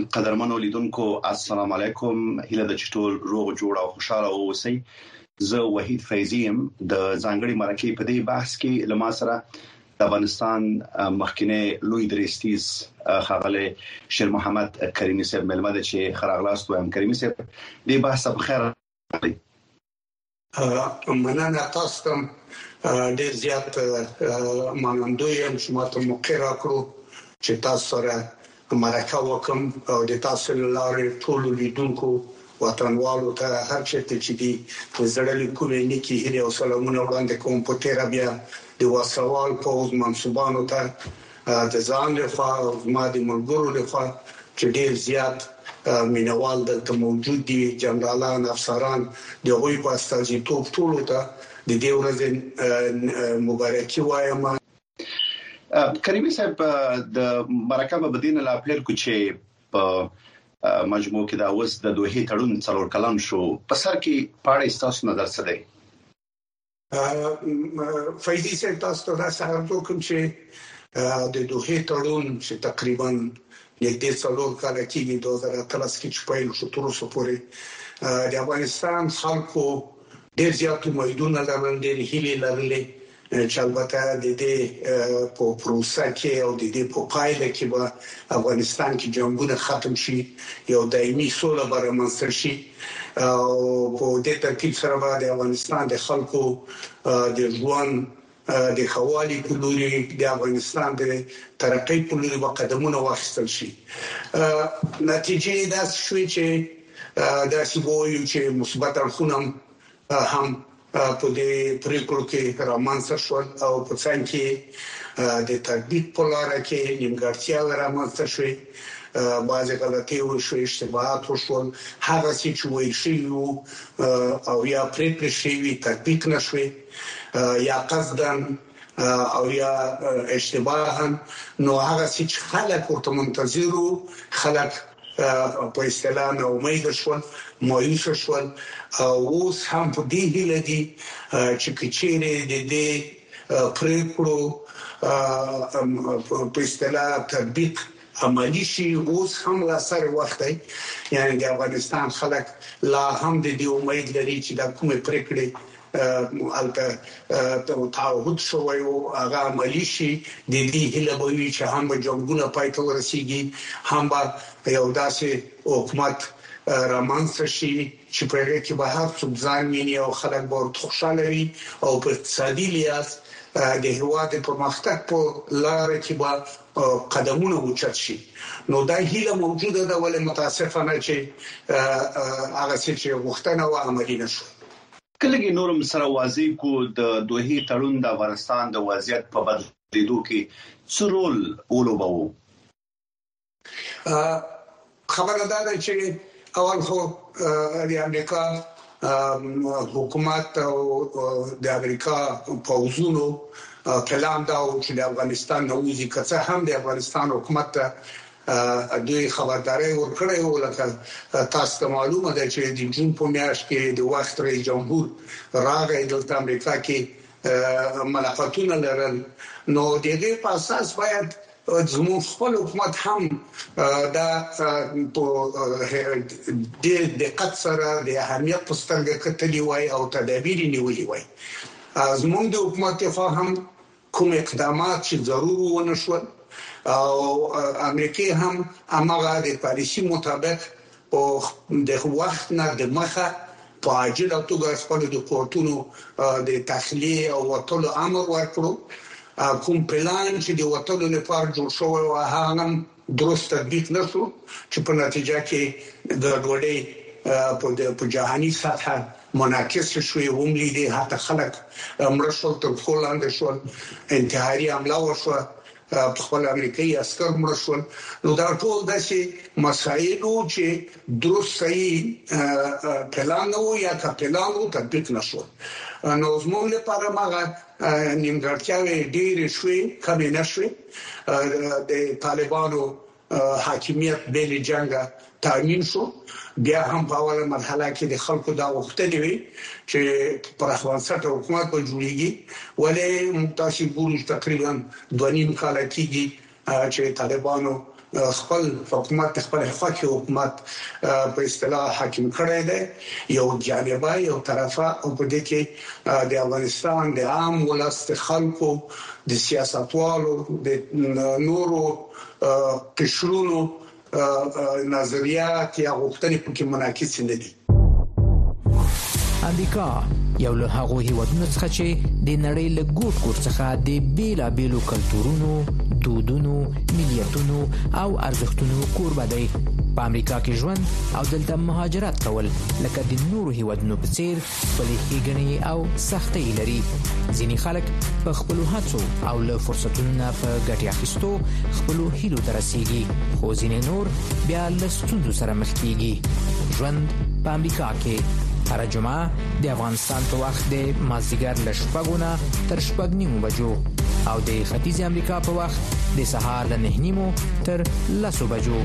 قدرمنو لیدونکو السلام علیکم. هیله د چټول روغ جوړ او خوشاله اوسئ. زه وحید فیضیم د ځانګړي مرکه په دې بحث کې لما سره د افغانستان مخکنی لوی درستیز خاغله شیر محمد کریمی صاحب ملمده چې خراغلاست وایم. کریمی صاحب دې بحث په خیر راغلی. مننه تاسو ته ډیر زیات منندوی چې ماته موقع راکړو چې تاسو سره مرکه وکم او د تاسو لپاره ټول لیدونکو وطنوالو ته هر چیرته چې دي زړه کومې نیکی هلي او سلامونه وړاندې کوم په تیر بیا د وسوال پوز منصوبانو ته د ځان لپاره ما د ملګرو لپاره چې ډیر زیات مینوال دلته موجود دي، جنرالان، افسران، د غوي په استازیتوب ټول ته د دې ورځې مبارکي وایم. کریمی صاحب د مرکه په بدینه لا پیل کو چې په مجموع کې دا اوس د دوه تړون څلور کلن شو، په سر کې پاړې تاسو نظر څه دی؟ فیضی صاحب تاسو ته دا څرګندوم کوم چې د دوه تړون چې تقریبا نږدې څلور کال کېږي 2013 کې چې پیل شو تر اوسه پورې د افغانستان خلکو ډېر زیات امیدونه لرل، ډېر هیلې لرلې چې البته د دې په پروسه کې او د دې په پایله کې به افغانستان کې جنگونه ختم شي، یو دایمي سوله به رامنځته شي او په دې ترتیب سره به د افغانستان د خلکو د ژوند د خوالي په لوري د افغانستان د ترقۍ په لوري به قدمونه واخیستل شي. نتیجې دا شوې چې دا سیبویو چې مثبت اړخونه هم په دې پریکړو کې رامنځته شول او په څنګه کې د تطبیق په لار کې نیمګړتیاوې رامنځته شوې، بعضې غلطۍ وشوې، اشتباهات وشول، هغه څه چې ویل شوي او یا پریکړې شوي تطبیق نشوې یا قصداً او یا اشتباهاً، نو هغه څه چې خلک ورته منتظر وو، خلک په اصطلاح ناامید شول، مایوس شول او اوس هم په دې هیله دي چې کچېرې د دې پریکړو په اصطلاح تطبیق عملی شي. اوس هم لا سره وخت دی، یعنی د افغانستان خلک لا هم د دې امید لري چې د کومې پریکړې البته تعهد شوی او هغه عملی شي. د دې هیله به وي چې هم به جنگونه پای ته ورسیږي، هم به یو داسې حکومت رامنځته شي چې په هغه کې به هر څوک ځان ویني او خلک به خوشاله وي او په اقتصادي لحاظ د هیواد پرمختګ په لار کې به قدمونه اوچت شي. نو دا هیله موجوده ده، ولې متاسفانه چې هغه څه چې غوښتنه و عملي نشو. کله نورم سره واضح کو د دوه تړون د افغانستان د وضعیت په بدلیدو کې څه رول ولوباوه؟ خبره ده چې اول خو د امریکا حکومت او د امریکا پوځونو پلان دا و چې د افغانستان نوځي، که څه هم د افغانستان حکومت ته دوی خبرداري ورکړې و، لکه تاسو ته معلومه ده چې د جون په میاشت کې د وخت رئیس جمهور راغی دلته امریکا کې ملاقاتونه لرل، نو د دې په اساس باید زموږ خپل حکومت هم دا په د دقت سره د اهمیت په سترګه کتلی وای او تدابیر نیولې وای. زموږ د حکومت فهم کوم اقدامات چې ضرور ونه شول او امریکای هم هغه د پالیسي مطابق په د وخت نه د مخه په عاجله توګه خپل د قوتونو د تخلیه او وټولو امر ورکړو. کوم پلان چې د وټولو لپاره جوړ شوی و هغه درست تطبیق نشو، چې په نتیجه کې د ګډوډۍ په جهاني سطح منعکس شوی وملي دي، حتی خلک مړه شول، تر هولند شول، انتحاري حمله وشوه، په خپل امریکایي عسكر مړه شول. نو دا ټول داسې مسایل چې درست صحیح پلان وو یا که پلان وو تطبیق نشو. نو زموږ لپاره هغه نیمګړتیاوې ډېرې شوې، کمې نه شوې. د طالبانو حاکمیت بین جنگ تامین شو، بیا هم په اوله مرحله کې د خلکو دا غوښتنې وي چې پر افغانستان حکومت به جوړیږي، ولې متاسي ګورو تقریبا 2.5 کال کېږي چې طالبانو خپل حکومت خپل خواخي حکومت په اصطلاح حاکم کړی دی یو جانبه یو طرفه او په دې کې د افغانستان د عام ولس خلکو د سیاستوالو د نورو قشرونو نظریات یا غوښتنې پکې منعکس نه دي. امریکا یو له هغو هیوادونو څخه چې د نړۍ له ګوټ ګوټ څخه د بیلابیلو کلتورونو، دودونو، ملیتونو او ارزښتونو کوربه دی. په امریکا کې ژوند او دلته مهاجرت کول لکه د نورو هیوادونو په څیر خپلې ښېګڼې او سختۍ لري. ځینې خلک په خپلو هڅو او له فرصتونو نه په ګټې اخیستو خپلو هیلو ته رسیږي، خو ځینې نور بیا له ستونزو سره مخ کیږي. ژوند په امریکا کې هر جمعه د افغانستان په وخت د مازدیګر له 6 نه تر 6:30 بجو او د ختیځ امریکا په وخت د سهار له 9:30 تر 10 بجو.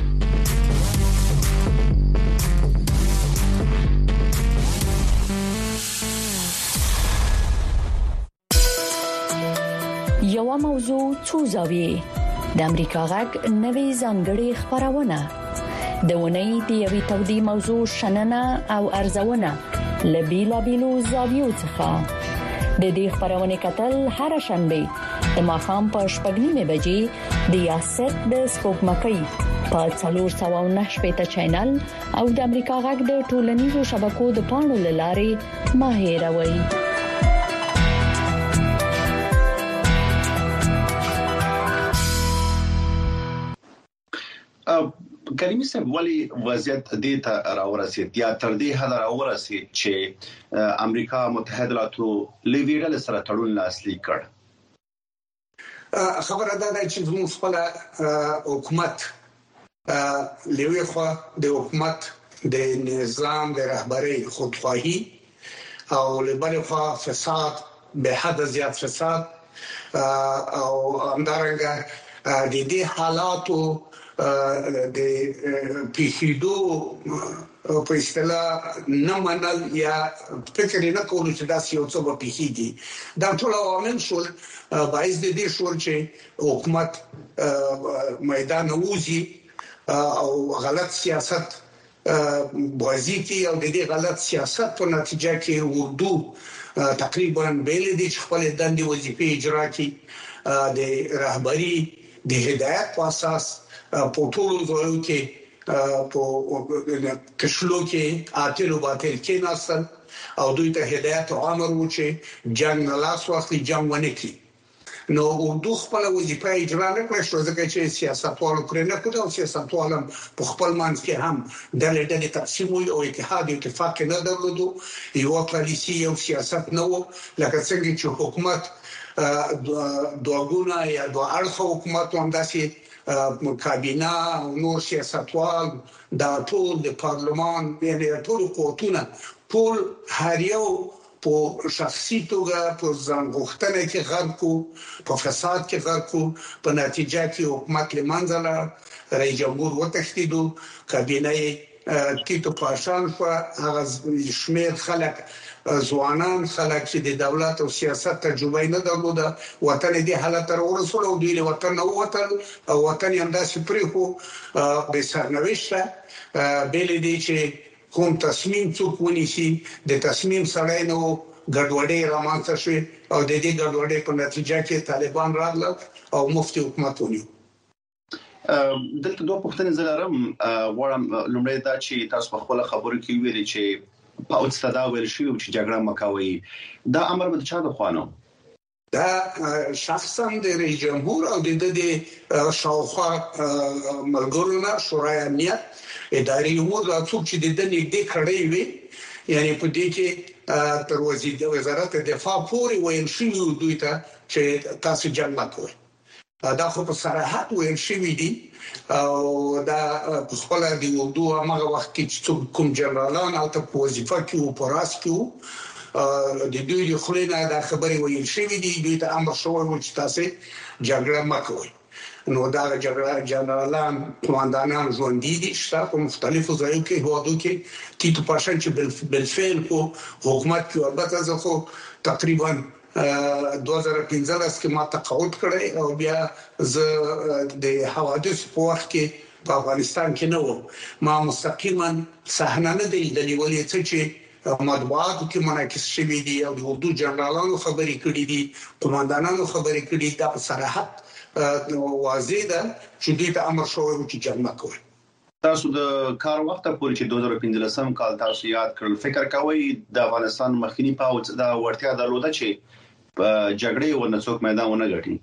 یو موضوع څو زاویې د امریکا غږ نوې ځانګړې خبرونه د ونې د یوې تودې موضوع شننه او ارزونه لبیلا بیلو زاویو څخه د دې خبرونه کتل هر شنبه د ماښام په 6:30 بجې د یاست د سپوږمکۍ په 409 چینل او د امریکا غږ د ټولنیزو شبکو د پاڼو لارې ماهیروي. کریمي صاحب ولی وضعیت دې ته راورسید یا تر دې حد راورسید چې امریکا متحده ایالاتو لیویډل سره تړون لاسلیک کړ؟ خبره ده چې زموږ خپل حکومت لیوی خو د حکومت د نظام د رهبری خودخواهی او لبل خو فساد به حد زیات فساد او همدارنګه د دې حالاتو د پیښېدو په اصطلاح نه منل یا فکر نه کول چې دا یو څه به پیښیږي. دا ټول عوامل شول باعث دي چې حکومت میدان ووزي او غلط سیاست بازی کی او د دې غلط سیاست په نتیجه کې اردو تقریبا بیل دي چې خپل دندې وظیفې اجرا کوي د رهبری د هدایت په اساس په ټولو ځایو کې په کښلو کې اتلو باطل کې ناسل او دوی ته هدایت او امر وچی جنگ نه لاس واخلي جنگ ونه کړي. نو اردو خپل وظیفه اجرا نه کړې شو ځکه چې سیاستوالو کړی نه کړو او سیاستوالو په خپل منځ کې هم د لټې تقسیم او اتحاد او اتفاق نه درلودو. یو پالیسي او سیاست نه و لکه څنګه چې حکومت دوغونه یا دوه اړخه حکومت هم داسې کابینه او نور سیاستوال د ټول د پارلمان یعنی ټول قوتونه ټول هر یو په شخصي توګه په ځان غوښتنه کې غرق کو په فساد کې غرق کو په نتیجه کې حکومت لمنځله رئیس جمهور وتښتیدو کابینه کیتو پاشان په هغه شمیر خلک ځوانان خلک چې د دولت او سیاست تجربه نه درلوده وطن دې حالت تر ورسول او دوی وطن نو وطن او وطن هم داسې پرې خو به سرنوشته بیل دي چې کوم تصمیم څوک ونیسي د تصمیم سره نو ګډوډي رامنځته شي او د دې ګډوډي په نتیجه کې طالبان راغله او مفتي حکومت ونیو. دلته دوه پوښتنې زلارم غواړم لومړی دا چې تاسو په خپل خبرو کې ویلي چې پاوڅ تداول شي چې جګړه مکوي دا امر به چا د خوانو دا شخصا د رئیس جمهور او د شاوخوا ملګرو شورای امنیت اداري امور څوک چې د نږدې کړي وي یعنی په دې کې تر وزارت دفاع پورې ویل شي دوی ته چې تاسو جنگ مکوئ. دا خو په صراحت ویل شوی دی او دا خپل د اردو هغه وخت کې چې کوم جنرالان او ته وظیفه کې او پراس کې د دوی خلینو دا خبري ویل شوی دی دوی ته امر شوی و چې تاسو جګړه مکوئ. نو دا جنرالان قوماندانان ژوند دي چې په مختلفو ځایو کې هوادو کې تیتو پاشان چې بالفعل کو حکومت کې البته زه خو تقریبا 2015 کې ما تقاعد کړی او بیا زه د حوادث په وخت کې په افغانستان کې نه وم. ما مستقیما صحنه نه دی لیدلې چې مطبوعاتو کې منعکس شوی دي او د اردو جنرالانو خبرې کړې دي، قوماندانانو خبرې کړې دي. دا په صراحت واضح ده چې دې ته امر شوی و چې جنګ وکړي. تاسو د کار وخت پورې چې 2015 کال تاسو یاد کړل، فکر کوئ د افغانستان مخکنی پاوڅ دا ورتیا درلوده چې جګړې ونه څوک میدان ونه ګټي؟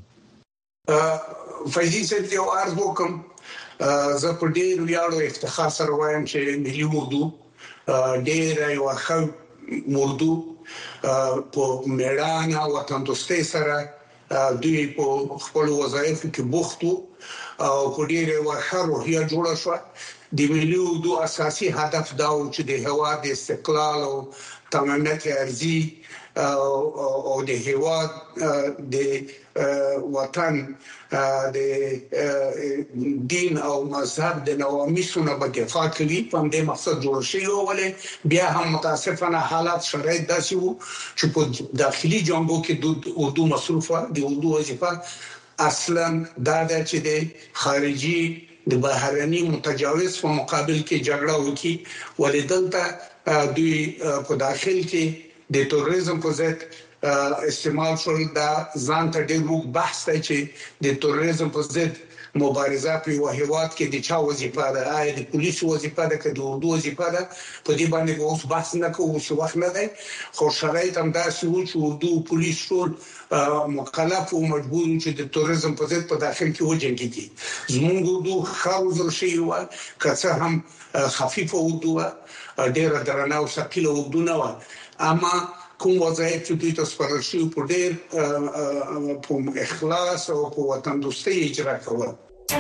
فیضی صاحب یو عرض وکم، زه په ډېر ویاړ او افتخار سره وایم چې ملي اردو ډېر یو ښه اردو په میړانه او وطن دوستۍ سره دوی په خپل وظایفو کې بوخت وو او په ډېر ښه روحیه جوړه شوه. د ملي اردو اساسي هدف دا و چې د هېواد د استقلال او تمامیت ارزي او د هېواد د وطن د دین او مذهب د نواميسو نه دفاع کوي. په دې مقصد جوړ شوی و، ولې بیا هم متاسفانه حالات شرایط داسې وو چې په داخلي جنگو کې د اردو مصروفه د اردو وظیفه اصلا دا د چې د خارجي د بهرني متجاوز په مقابل کې جګړه وکړي، ولې دلته دوی په داخل کې د تروریزم په ضد استعمال شول. دا ځان ته ډېر وګ بحث دی چې د تروریزم په ضد مبارزه په هیواد کې د چا وظیفه ده، آیا د پولیسو وظیفه ده که د اردو وظیفه ده؟ په دې باندې اوس بحث نه کوو، څه وخت نه دی، خو شرایط هم داسې وو چې اردو پولیس ټول مکلف او مجبور چې د تروریزم په ضد په داخل کې وجنګيږي. زموږ اردو خاوزر شي و که څه هم خفیفه اردو ډېر درنه او ثقيله اردو نه و، اما کوم وظایف چې دوی تاسو پر شي په ډېر په اخلاص او په وطن دوستۍ اجرا کول.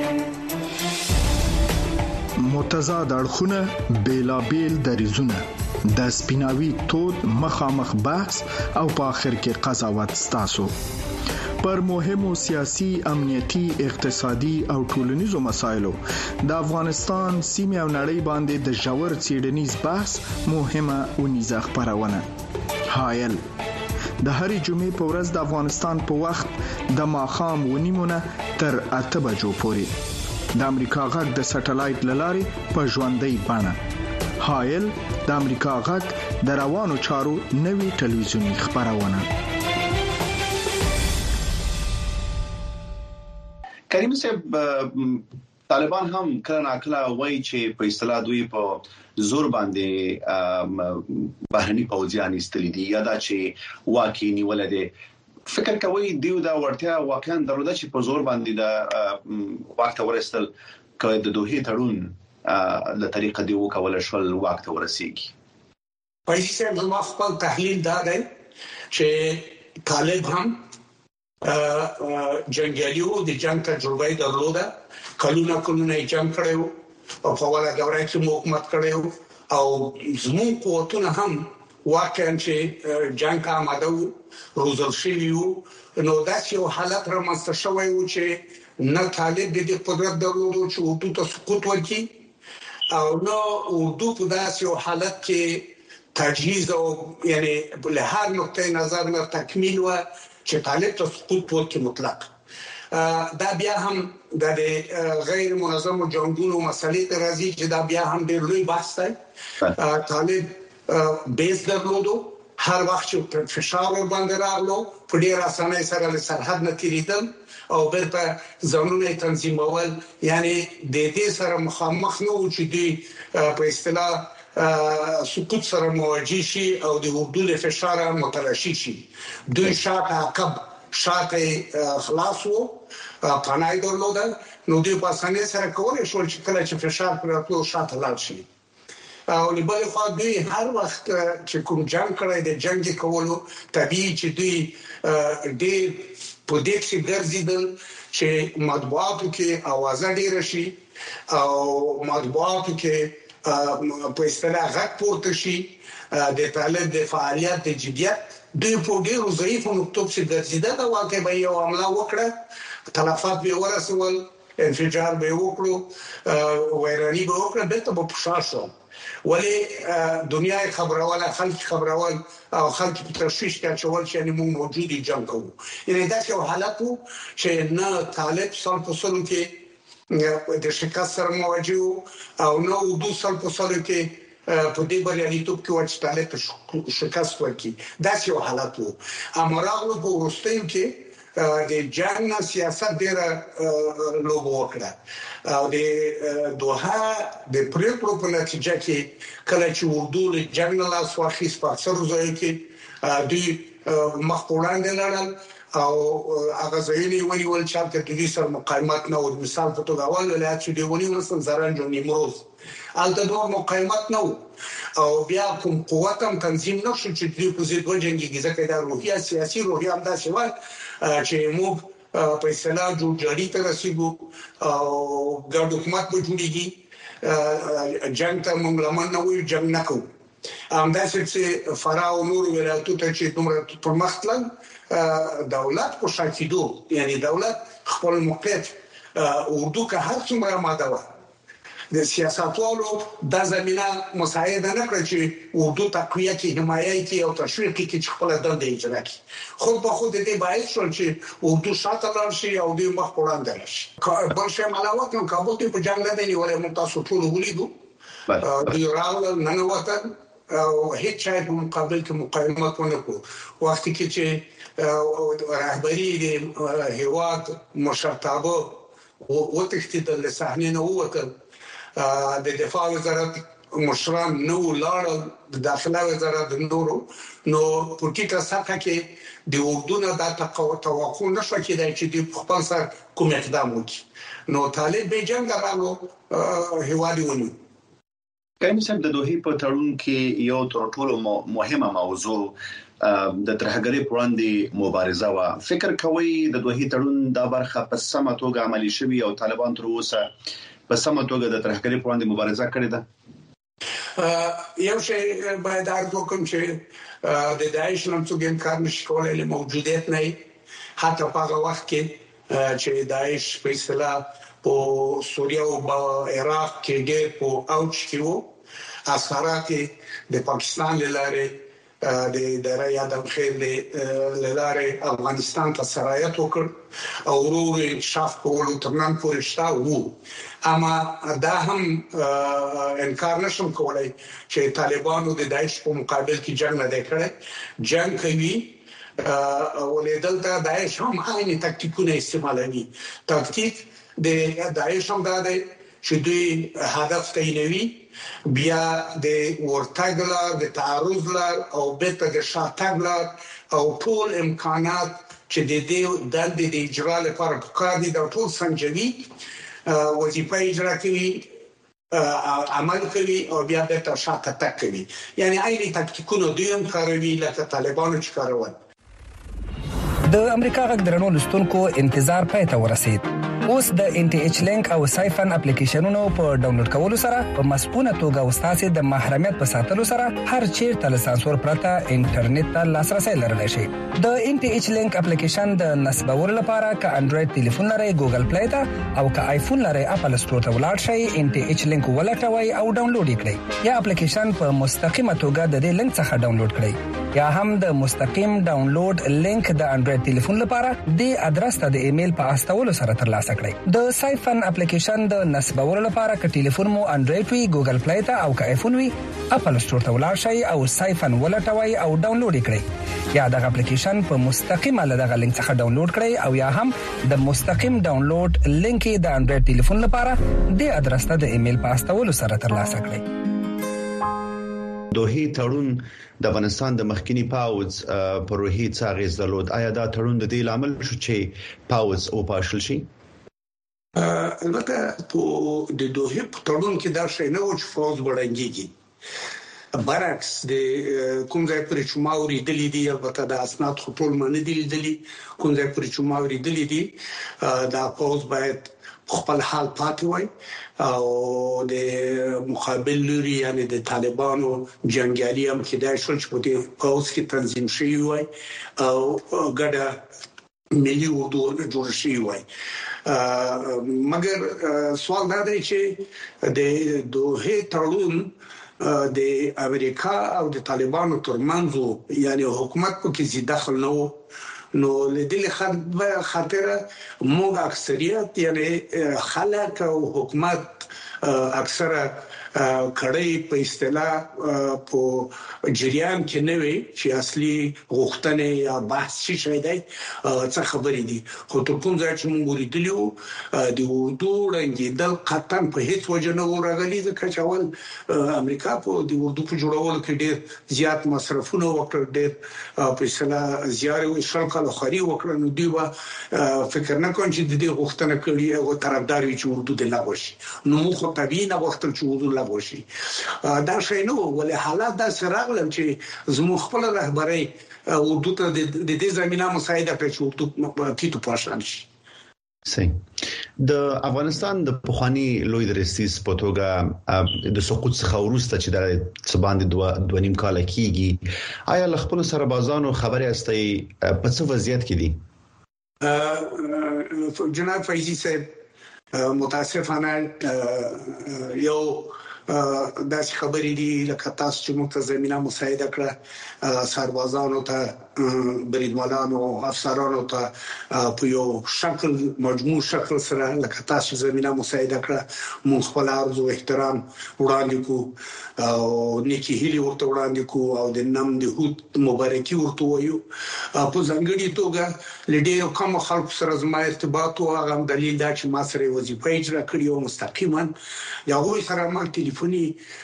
متضاد اړخونه، بیلابیل دریزونه، د سپیناوي تود مخامخ بحث او په اخر کې قضاوت ستاسو پر مهمو سیاسي، امنیتي، اقتصادي او ټولنیزو مسایلو د افغانستان سیمه او نړۍ باندې د ژور څېړنیز بحث مهمه اونیزه خبرونه. حایل د هرې جمعې په ورځ د افغانستان په وخت د ماښام 9:30 تر 8 بجو پورې د امریکا غږ د سټلایټ لارې په ژوندۍ بڼه. حایل د امریکا غږ د روانو چارو نوي ټلویزیونی خبرونه. کریم صاحب، طالبان هم کله ناکله وایي چې په اصطلاح دوی په زور باندې بهرني پوځیان ایستلي دي یا دا چې واکې نیول دي. فکر کوي دیو دا ورتیا واقعا درلوده چې په زور باندې دا وخت ورستل کوي د دوه تړون له طریقه دی وکول شول وخت ورسیږي؟ پیسې زما خپل تحلیل دا دی چې طالب هم جنگیالیو د جنگ تجربه درلوده، کلونه یې جنگ کړو او په والا دوره کې حکومت کړو او زموږ قوتونه هم واقعا چې جنگ آماده وو، روزل شوي وو. نو داسې یو حالت رامنځته شوی و چې نه طالب د قدرت درلودو چې اردو ته سقوط وکړي او نو اردو په داسې یو حالت کې تجهیز او یعنی له هر نقطه نظر نه تکمیل و چې طالب ته سقوط وکړي مطلق. دا بیا هم د غیر منظم جنگونو مسلې ته راځي چې دا بیا هم ډېر لوی بحث دی. طالب بیس درلودو، هر وخت چې فشار ور باندې راغلو په ډېر اسانۍ سره له سرحد نه تیریدل او بیرته ځانونه تنظیمول، یعنی د دې سره مخامخ نه و چې دوی په اصطلاح سقوط سره مواجه شي او د اردو له فشار متلاشي شي. دوی شاته عقب شاته خلاص وو، پناه درلوده، نو دوی په اسانۍ سره کولای شول چې کله چې فشار پر راځي شاته لاړ شي. او لبل خو دوی هر وخت چې کوم جنگ کړی د جنگ کولو طبيعي چې دوی ډېر په دې کې ګرځیدل چې مطبوعاتو کې आवाज ډېر شي او مطبوعاتو کې په اصطلاح غږ پورته شي د طالب د فعالیت د جديت. دوی په ډېر ضعیفو نقطو کې ګرځیدل او واقع به یو عمله وکړه، تلفات به ورسول، انفجار به وکړو، ویرانی به وکړه، بیرته به پښا شو. ولې دنیا خبرواله خلک خبرول او خلک په تشویش کې اچول چې موږ موجودي جنگ کوو. یعنی دا یو حالت وو چې نه طالب سال په سلو کې د شکست سره مواجه او نو د سال په سلو کې په دې بریالیتوب کې چې طالب شکست ورکړي. دا یو حالت وو. امراغلو په ورستیو کې د جنگ سیاست ډیره لوبه وکړه او د دوحه د پریکړو په نتیجه کې کله چې اردو له جنگ لا سواخیس په اکثر ځای کې دوی مخ وړاندې لاړل او هغه ځایونه ونیول چې د دوی سره مقاومت نه و. مثال په توګه اول ولایت چې دی ونیول سم زرنج او نیمروز الته دوه مقاومت نه او بیا کوم قوت هم تنظیم نشو چې دوی په ضد وجنګي ځکه دا روحیه سیاسي روحیه هم دا شوال چې موږ په اصطلاح جوړجاړي ته رسیدو او ګډ حکومت به جوړیږي. جنگ ته موږ لمن نه وي جنگ نه کوو. همداسې چې فراه او نور ولایتو ته چې دومره پرمختلل دولت په شاکیدو یعنی دولت خپل موقعیت اردو که هر څومره ماده و د سیاستوالو د زمينه مساعده نه کړی چې اردو تقویه کې حمایت کې او تشویق کې چې خپل دنده اجرا کړي. خو په خود دې باعث شول چې اردو شاته لاړ شي او د مخ وړاندې راشي. بل شی ملاوت نو کابل ته په جنگ نه دی ولې موږ تاسو ټول ولیدو د راول نن وطن او هیڅ شی په مقابل کې مقاومت ونه کړو. وخت کې چې رهبری د هیواد مشرتابه وتښتېدل له صحنې نه ووتل. د دفاع وزارت مشران نو لاړ د داخله وزارت نورو نو په ټیټه سطح کې د اردو نه د توقع نشو کېدای چې د خپل سر کوم اقدام وکړي. نو طالب به جنگ راغلو هیوادي ونیو. کله چې د دوحې په تړون کې یو تر ټولو مهمه موضوع د ترهګرۍ پر وړاندې مبارزه و. فکر کوي د دوحې تړون د برخه په سمه توګه عملي شوی او طالبان تر اوسه په سمه توګه د ترهګرۍ پر وړاندې مبارزه کړې ده؟ یو شی باید عرض وکړم چې د داعش نوم څوک انکار نشي کولای له موجودیت نه حتی په هغه وخت کې چې داعش په اصطلاح په سوریه او عراق کې ډېر په اوج کې وو. اثرات د پاکستان لاره د درای ادم خیر لاره افغانستان ته سرایت وکړ او ورو انکشاف کول تر نن پورې شته وو. اما دا هم انکار نشم کولای چې طالبانو د داعش په مقابل کې جنگ نه کړي. جنگ کوي ولې دلته داعش هم عیني تاکتیکونه استعمالوي. تاکتیک د داعش هم دا دی چې دوی هدف تعینوي بیا د ورتګلار د تعرض لار او بیرته د شاتګلار او ټول امکانات چې د دې د اجرا لپاره پکار دي د ټول سنجوي وظیفه اجرا کوي عمل کوي او بیا بیرته شاته تک کوي. یعنی عیني تاکتیکونه دوی هم کاروي لکه طالبانو چې کارول. د امریکا غږ درنو لستونکو انتظار پای ته ورسید. اوس د ان ټي ایچ لینک او سایفن اپلیکیشنونو په ډاونلوډ کولو سره په مسپونه توګه استاد د محرمیت په ساتلو سره هر چیرته له سانسور پرته انټرنیټ ته لاسرسي لرلی شي. د ان ټي ایچ لینک اپلیکیشن د نصبولو لپاره ک انډراید ټلیفون لري ګوګل پلی ته او ک آیفون لري اپل سټور ته ولاړ شئ. ان ټي ایچ لینک ولټوي او ډاونلوډ کړئ یا اپلیکیشن په مستقیمه توګه د دې لینک څخه ډاونلوډ کړئ یا هم د مستقیم ډاونلوډ لینک د انډراید ټلیفون لپاره د ادرس ته د ایمیل په استولو سره ترلاسه کړئ. د سایفن اپلیکیشن د نصبولو لپاره ک ټلیفون مو انډراید وي ګوګل پلی ته او ک آیفون وي اپل سټور ته ولاړ شئ او سایفن ولټوي او ډاونلوډ کړئ یا د اپلیکیشن په مستقیمه لدغه لینک څخه ډاونلوډ کړئ او یا هم د مستقیم ډاونلوډ لینک د انډراید ټلیفون لپاره د ادرس ته د ایمیل په استولو سره ترلاسه کړئ. دوحې تړون د افغانستان د مخکنی پاوز پر روحي څه اغیز درلود؟ آیا دا تړون د دې لامل شو چې پاوز او پاشل شي؟ البته په د دوحې تړون کې دا شی نه و چې پاوز وړاندېږي. برعکس د کوم ځای پر چې ماوري دلی دی البته د اسناد خپل منه دي دلی کوم ځای پر چې ماوري دلی دی دا پاوز باید خپل حال پاتې وای او د مقابل لوري یعنی د طالبانو جنگیالي هم کېدای شو چې په دې پاوز کې تنظیم شي وای او ګډه ملي اردو جوړ شي وای. مګر سوال دا دی چې د دوحې تړون د امریکا او د طالبانو ترمنځ یعنی حکومت په کې زی دخل نه نو لدې خاطر موږ اکثریت یعنی خلک او حکومت اکثره کړي په اصطلاح په جریان کې نه وي چې اصلي غوښتنې یا بحث شي دی څه خبرې دي خو تر کوم ځای چې موږ ولیدلو د اردو رنګیدل قطعا په هیڅ وجه نه راغلي ځکه چې اول امریکا په د اردو په جوړولو کې ډېر زیات مصرفونه وکړ ډېر په اصطلاح زیارې شلکل خوري وکړ نو دی فکر نه کوم چې د دې غوښتنه کړي او طرفدار وي چې اردو د لا وشي نو موږ طبيعي نه غوښتل چې اردو وشي دا شي نو ولې حالات دا سراغلم چې زموږ خپل رهبري اردو ته د دې زمينه مساعده کړي چې اردو کیتو پاشان شي صحیح د افغانستان د پخوانی لوی درستیز په توګه د سقوط څخه وروسته چې د سباند 2.5 کال کېږي آیا خپل سربازانو خبري استي په څه وضعیت کې دي جناب فیضی صاحب متاسفانه یو داسې خبرې دي لکه تاسو چې موږ ته زمينه مساعده کړه سربازانو ته بریدمنانو افسرانو ته په یو شکل مجموع شکل سره لکه تاسو زمينه مساعده کړه موږ خپل عرض او احترام وړاندې کوو او نیکی هیلي ورته وړاندې کوو او د نام د هوت مبارکي ورته وایو په ځانګړي توګه لډیو کوم خلکو سره زما ارتباط او هغه دلیل دا چې ما سره وظیفه اجرا کړې او مستقیما یو سره ما ټلیفوني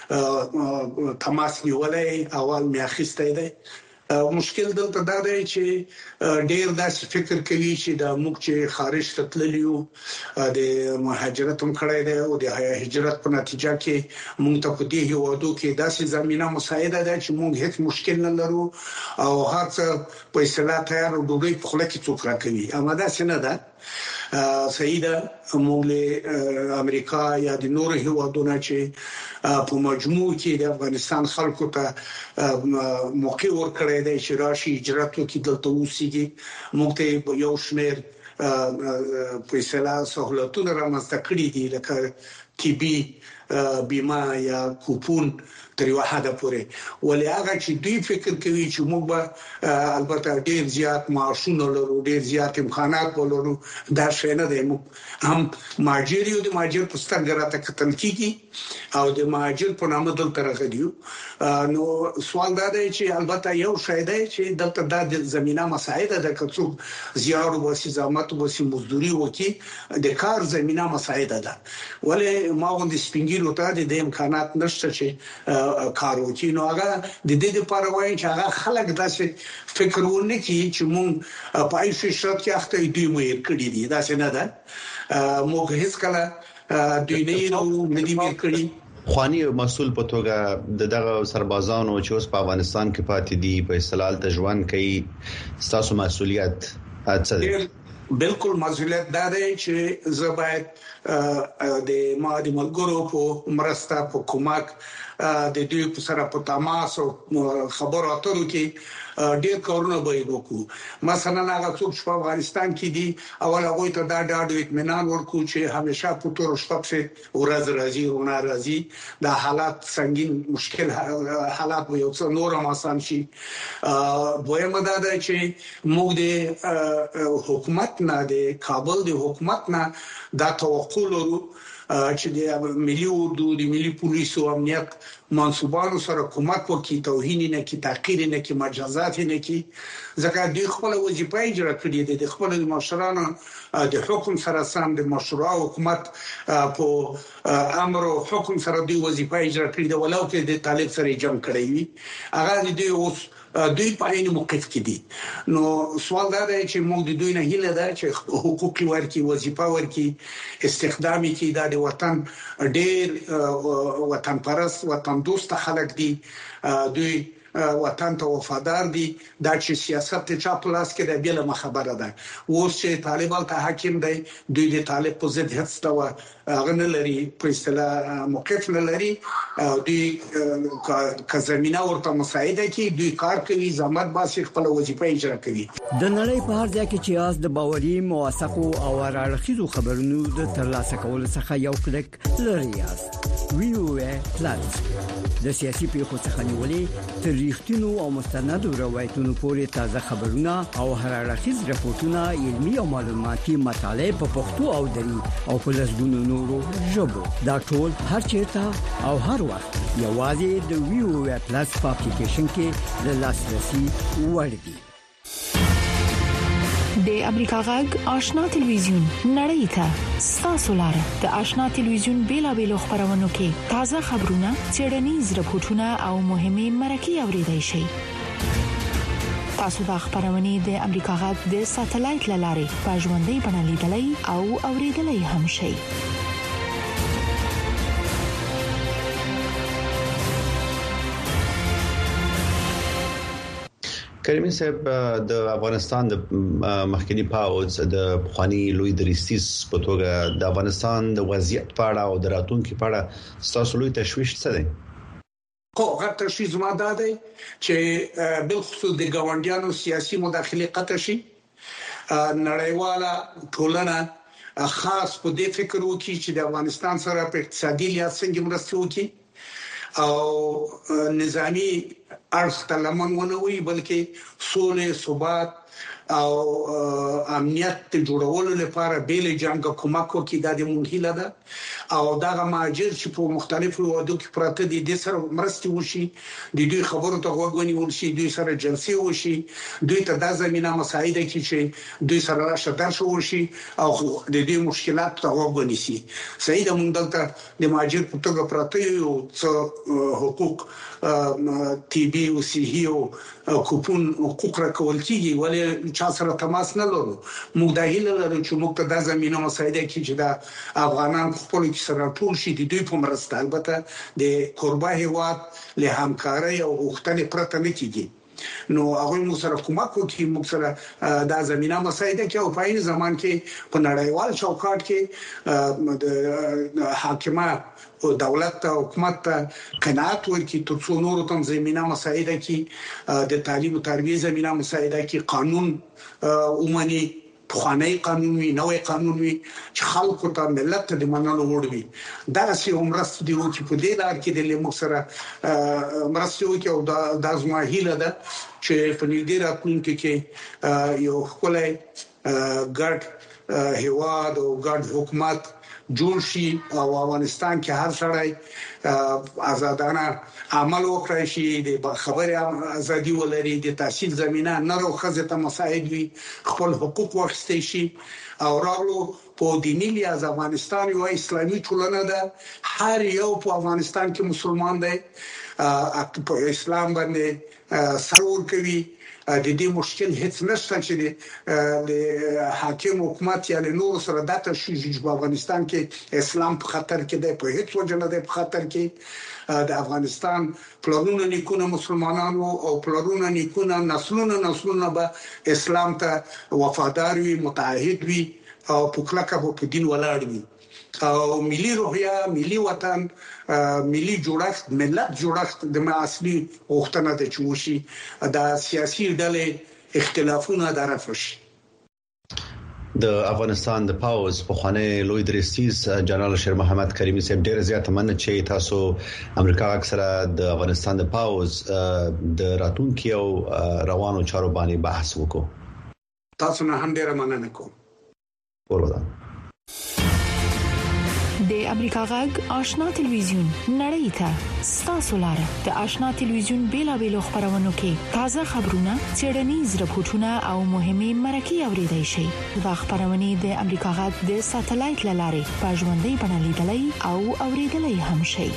تماس نیولای اول مې اخیسته دی مشکل دلته دا دی چې ډېر داسې فکر کوي چې د موږ چې خارج ته تللیو د مهاجرت هم کړی دی او د هجرت په نتیجه کې موږ ته په دې هیوادو کې داسې زمينه مساعده ده چې موږ هیڅ مشکل نه لرو او هر څه په اصطلاح تیار او ډوډۍ په خوله کې څوک راکوي اما دا څنګه ده سیده موږ له امریکا یا د نور هیوادونو چې په مجموع کې د افغانستان خلکو ته موقع ورکړی دی چې راشي هجرت وکړي دلته اوسېږي موږ ته یو شمېر په اصطلاح سہولتونه رامنځته کړي دي لکه طبي بیمه یا کوپون تر یو حد پورې ولې هغه چې دوی فکر کوي چې موږ به البته ډېر زیات معاشونه لرو ډېر زیات امکانات ولرو دا شی نه دی هم ماجر یو د ماجر په سترګه راته کتل کیږي او د ماجر په نامه دلته راغلیو نو سوال دا دی چې البته یو شی دی چې دلته د زمينه مساعده د کڅو زیار او زحمت او مزدوري وکي د کار زمينه مساعده ده ولې ما غوندي سپینګیرو ته د امکانات نشته چې کار وکړي نو هغه د دې لپاره وایي چې هغه خلک داسې فکر ونه کوي چې مونږ په ایشي شرط کې اخته دی مې کړی دي دا څنګه ده موږ هیڅ کله دوی نه یو ندی مې کړی خواني مسول په توګه دغه سربازانو چې اوس په افغانستان کې پاتې دي په استقلال تجوان کوي تاسو مسؤلیت څه دی بالکل مسؤلیت دا دی چې زه باید د ملګرو په مرسته په کومک د دوی سره په تماس او خبرو اترو کې ډېر کارونه به وکړو مثلا هغه څوک چې په افغانستان کې دي اول هغه ته دا ډاډ اطمینان ورکړو چې همیشه په تور شپه ورځ راځي او ناراضي دا حالات سنگین مشکل حالات به یو څه نور هم آسان شي دویمه دا ده چې موږ د حکومت نه د کابل د حکومت نه دا توقع لرو چې د ملي اردو د ملي پولیسو امنیت منصوبانو سره کومک وکړي توهین نه کی تحقیر نه کی مجازات نه کی ځکه د خپل وظیفه اجرا کړې دي د خپل مشرانو د حکم سره سم د مشروع حکومت په امر او حکم سره د وظیفه اجرا کړې دي ولو کې د طالب سره جنگ کړی وي هغه د اوس دوی په عین موقف کې دي نو سوال دا دی چې موږ د دوی نه هیله ده چې حقوق ورکړي وظیفه ورکړي استخدامي کې د وطن ډېر وطن پرست وطن دوست خلک دي دوی وطن ته وفادار دي دا چې سیاست ته چا پلاس کې د بیل خبره ده اوس چې طالبان ته حاکم دی دوی د طالب په ضد هڅه وا غن لري په اصطلاح موقف نه لري دوی که زمينه ورته مساعده کوي دوی کار کوي زحمت باسي خپل وظیفه اجرا کوي د نړۍ په هر ځای کې چې از د باوري موثقو او راړخیزو خبرونو د ترلاسه کولو څخه یو کلک لري یاست ویو پلس د سیاسي پیښو څخه نیولې تر ریښتینو او مستندو روایتونو پورې تازه خبرونه او هر اړخیز راپورټونه علمي او معلوماتي مطالعه په پښتو او دری او په لسګونو نورو ژبو دا ټول هر چیرته او هر وخت یوازې د ویو پلس په اپلیکیشن کې د لاسرسي وړ دي. د امریکا غږ آشنا ټلویزیون نړۍ ته ستاسو لاره د آشنا ټلویزیون بیلابېلو خبرونو کې تازه خبرونه، څېړنیز راپورټونه او مهمه مرکې اوريدای شئ. تاسو د خبرونه د امریکا غږ د ساتلایت لارې په ژوندۍ بڼه لیدلای او اوریدلای هم شئ. کریمي صاحب د افغانستان د مخکنی پاوز د پخوانی لوی دریستیس په توګه د افغانستان د وضعیت په اړه او د راتلونکو په اړه تاسو لوی تشویش څه دی؟ غټ تشویش ماده دی چې بل خصوص د ګاونډیانو سیاسي مداخله قطع شي. نړیواله ټولنه خاص په دې فکر وکړي چې د افغانستان سره په اقتصادي لحاظ څنګه مرسته وکړي او نظامی اړخ ته لمن ونه وي بلکې سولې، ثبات او امنیت جوړولو لپاره بیل جنگ کومک وکړي د مونږه ده او دا ماجر چې په مختلفو وادو کې پراته دي د سره مرستي وشي، د دوی خبرو ته وګونی ورشي، دوی سره جلسې وشي، دوی ته د زمينه مساعده کې چې دوی سره راشه درس وشي او د دې مشکلات ته وګونی شي. صحیح ده، موږ دلته د ماجر په توګه پراته یو څه حقوق تی بي او سی هیو کوپون حقوق راکول کیږي ولې چا سره تماس نه لرو. موږ د هیله لرو چې موږ ته د زمينه مساعده کې چې د افغانان خپل کې سره ټول شي د دوی په مرسته البته د قربا هیواد له همکاري او غوښتنې پرته نه کیږي. نو هغه موږ سره کومک کوي، موږ سره د زمينه مساعده کې او په این زمان کې په نړیوال چوکاټ کې د حاکمانو او دولت او حکومت قناعت ورکړي تر څو نور تم زمينه مساعده کې د تعلیم او تربیه زمينه مساعده کې قانون اومني پخوانی قانون وي، نوې قانون وي چې خلکو ته ملت ته د منلو وړ وي. دا سي عمرست دی چې په دې لار کې د لمو سره مرستو کې او د ازما هیله ده چې په دې راتلونکي کې یو خپلې ګډ هیواد او ګډ حکومت جوړ شي او افغانستان کې هر سړی آزادانه عمل وکړي شي، د خبرې ازادي ولري، د تحصیل زمينه نه روخصه ته مساعد وي، خپل حقوق واخیستي شي او راغلو په دیني لحاظ افغانستان یو اسلامي ټولنه ده. هر یو په افغانستان کې مسلمان دی، په اسلام باندې سرور کوي. د دې مشکل هیڅ نشته چې د حاکم حکومت یا نور سره د تشویش په افغانستان کې اسلام په خطر کې دی، په هیڅ وجه نه دی په خطر کې. د افغانستان پلرونه نیکونه مسلمانانو او پلرونه نیکونه نسلونه به اسلام ته وفادار وي، متعهد وي او په کلکه په دین ولاړ وي او ملي روحیه، ملي وطن، ملي جوړښت، ملت جوړښت د اصلي غوښتنه ده چې وشي د سیاسي ډلې اختلافونه درفش. د افغانستان د پاوز په خانه لوی دریستیز جنرال شیر محمد کریمي صاحب ډیر زیات مننه چې تاسو امریکا اکثره د افغانستان د پاوز د راتلونکي او روانو چارو باندې بحث وکړو. تاسو نه هم ډیر مننه کوم. ورته د امریکا غږ آشنا ټلویزیون نړۍ ته ستاسو لاره د آشنا ټلویزیون بیلابېلو خبرونو کې تازه خبرونه، څېړنیز راپورټونه او مهمه مرکې اوريدای شئ. دا خبرونه د امریکا غږ د ساتلایت لارې په ژوندۍ بڼه لیدلای او اوریدلای هم شئ.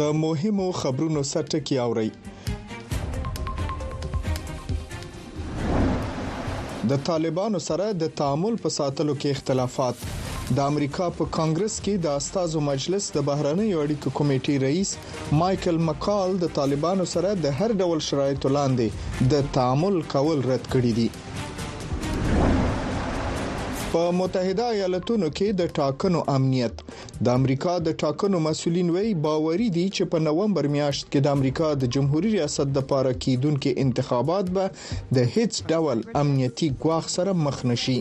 د مهمو خبرونو سرټکی اوري. د طالبانو سره د تعامل په ساتلو کې اختلافات. د امریکا په کانګرس کې د استازو مجلس د بهرنیو اړیکو کمیټې رئیس مایکل مکال د طالبانو سره د هر ډول شرایطو لاندې د تعامل کول رد کړی دي. په متحده ایالاتونو کې د ټاکنو امنیت. د امریکا د ټاکنو مسولین وی باوري دي چې په نومبر میاشت کې د امریکا د جمهوریت ریاست لپاره کېدونکو انتخابات به د هیڅ ډول امنیتي ګواښ سره مخ نشي.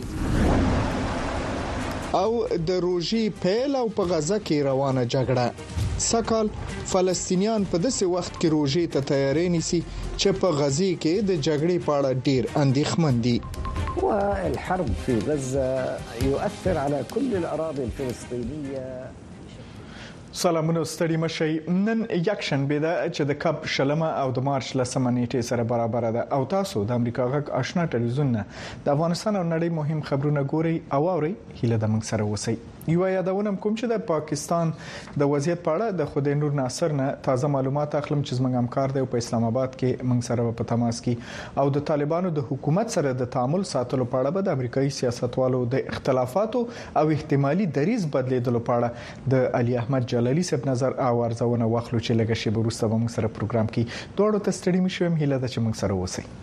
او د روژې پیل او په غزه کې روانه جګړه. سکهال فلسطینیان په داسې وخت کې روژې ته تیاری نیسي چې په غزه کې د جګړې په اړه ډیر اندېښمن دي. والحرب في غزة يؤثر على كل الأراضي الفلسطينية. سلامونه ستړي مشي. نن یک شنبه ده چې د کب شلمه او د مارچ لسمه نیټه سره برابر ده او تاسو د امریکا غږ آشنا ټلویزیون د افغانستان او نړۍ مهم خبرونه ګوري او اوري. هیله د موږ سره اوسئ. یو یادونه کوم چې د پاکستان د وضعیت په اړه د خدای نور ناصر نه تازه معلومات اخلم چې زموږ همکار دی په اسلام آباد کې موږ سره په تماس کې او د طالبانو د حکومت سره د تعامل ساتلو په اړه د امریکایي سیاستوالو د اختلافاتو او احتمالي دریز بدلیدلو په اړه د علي احمد جلالی صاحب نظر او ارزونه واخلو چې لږه شی وروسته به موږ سره پروګرام کې دوړو ته ستړي مشوم. هیله ده چې موږ سره اوسئ.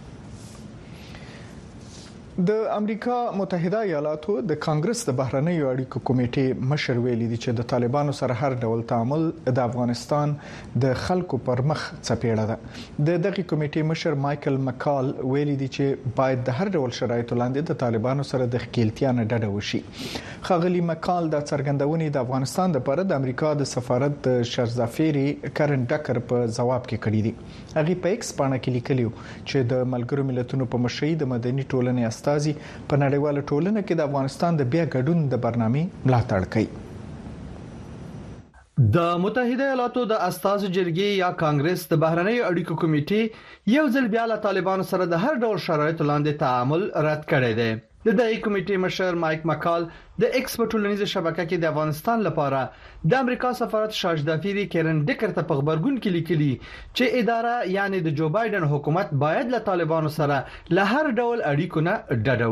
د امریکا متحده ایالاتو د کانګرس د بهرنیو اړیکو کمیټې مشر ویلي دي چې د طالبانو سره هر ډول تعامل د افغانستان د خلکو پر مخ څپېړه ده. د دغه کمیټې مشر مایکل مکال ویلي دي چې باید د هر ډول شرایطو لاندې د طالبانو سره د ښکېلتیا نه ډډه وشي. ښاغلي مکال د څرګندونې د افغانستان لپاره د امریکا د سفارت د شرزافيري کرن ډکر په جواب کې کړی دي. هغه په ایکس باندې کې لیکلی چې د ملګرو ملتونو په مشرۍ د مدني ټولنې په نړیواله ټولنه کې د افغانستان د بیا ګډون د برنامې ملاتړ کوي. د متحده ایالاتو د استازو جرګې یا کانګرس د بهرنیو اړیکو کمیټې یو ځل بیا له طالبانو سره د هر ډول شرایطو لاندې تعامل رد کړی دی. د دې کمیټې مشر مایک مکال د ایکس په ټولنیزه شبکه کې د افغانستان لپاره د امریکا سفارت شاجدافيري کرن ډکر ته په خبرګون کې لیکلي چې اداره یعنی د جو بایدن حکومت باید له طالبانو سره له هر ډول اړیکو نه ډډه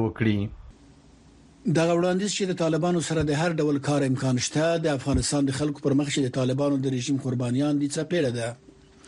وکړي. دا وړاندیز چې د طالبانو سره د هر ډول کار امکان شته د افغانستان د خلکو پر مخ چې د طالبانو د رژیم قربانیان دي څپېړه ده.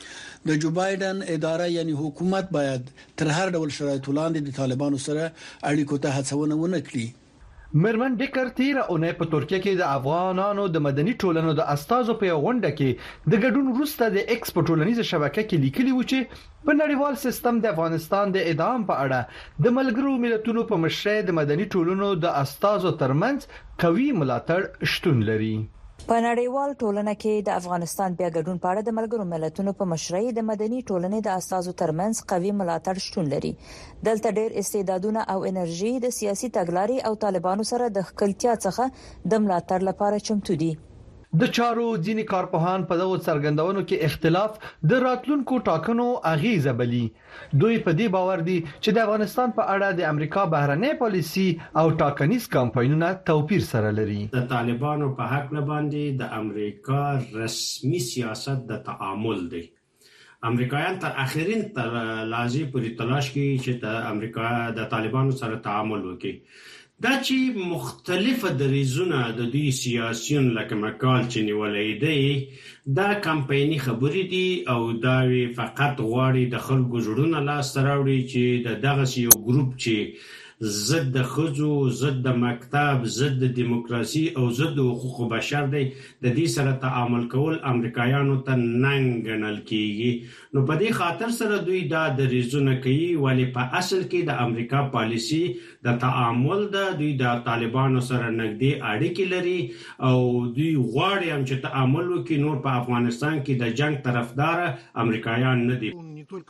د جو بایدن اداره یعنی حکومت باید تر هر ډول شرایطو لاندې د طالبانو سره اړیکو ته هڅونه ونه کړي. مرمن ډکر تیر اونۍ په ترکیه کې د افغانانو د مدني ټولنو د استازو په غونډه کې د ګډون وروسته د ایکس په ټولنیزه شبکه کې لیکلي و چې په نړیوال سیستم د افغانستان د ادام په اړه د ملګرو ملتونو په مشرۍ د مدني ټولنو د استازو ترمنځ قوي ملاتړ شتون لري. په نړیوال ټولنه کې د افغانستان بیا ګډون په اړه د ملګرو ملتونو په مشرۍ د مدني ټولنې د اساسو ترمنځ قوي ملاتړ شتون لري. دلته ډېر استعدادونه او انرژي د سیاسي تګلارې او طالبانو سره د خپلتیا څخه د ملاتړ لپاره چمتو دي. د چارو ځینی کارپوهان په دغه څرګندونو کې اختلاف د راتلونکو ټاکنو اغیزه بلی. دوی په دې باور دي چې د افغانستان په اړه د امریکا بهرنۍ پالیسي او ټاکنیز کمپاینونه توپیر سره لري. د طالبانو په حق باندې د امریکا رسمي سیاست د تعامل دی. امریکایان تر اخرین لحظې پورې تلاش کوي چې د امریکا د طالبانو سره تعامل وکړي. دا چې مختلفه دریزونه د دوی سیاسيون لکه مکال چې نیولې دي دا کمپایني خبرې دي او دا فقط غواړي د خلکو جوړونه لاس راوړي چې دغه یو ګروپ چې ضد د خزو، ضد د مکتب، ضد د دیموکراسي او ضد د حقوق بشر دی د دې سره تعامل کول امریکایانو ته ننګ ګڼل کیږي. نو په دې خاطر سره دوی دا دریزونه کوي ولی په اصل کې د امریکا پالیسی د تعامل د دوی د طالبانو سره نږدې اړیکې لري او دوی غواړي هم چې تعامل وکړي. نور په افغانستان کې د جنگ طرفدار امریکایان نه دي.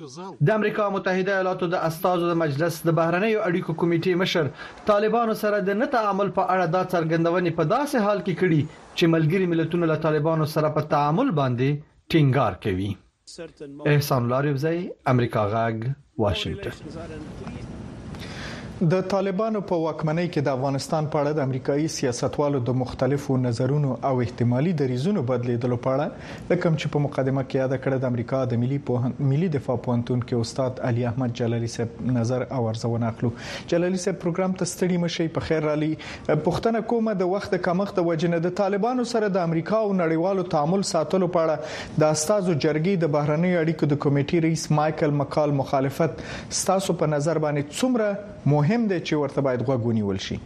د امریکا متحده ایالاتو د استازو د مجلس د بهرنیو اړیکو کمیټې مشر طالبانو سره د نه تعامل په اړه دا څرګندونې په داسې حال کې کړي چې ملګري ملتونه له طالبانو سره په تعامل باندې ټینګار کوي. احسان الله ریوزی، امریکا غږ، واشنگټن. د طالبانو په واکمنۍ کې د افغانستان په اړه د امریکایي سیاستوالو د مختلفو نظرونو او احتمالي دریځونو بدلیدلو په اړه لکه چې په مقدمه کې یاد کړه د امریکا د ملي دفاع پوهنتون کې استاد علي احمد جلالي صاحب نظر او ارزونه اخلو. جلالي صاحب پروګرام ته ستړي مشي په خیر رالي. پښتنه کومه د وخت کمښت د وجنه د طالبانو سره د امریکا او نړیوالو تعامل ساتلو په اړه د استادو جرګې د بهرنی اړیکو د کمیټې رئیس مایکل مکال مخالفت ستاسو په نظر باندې څومره مهم دی چې ورته باید غوږ ونیول شي؟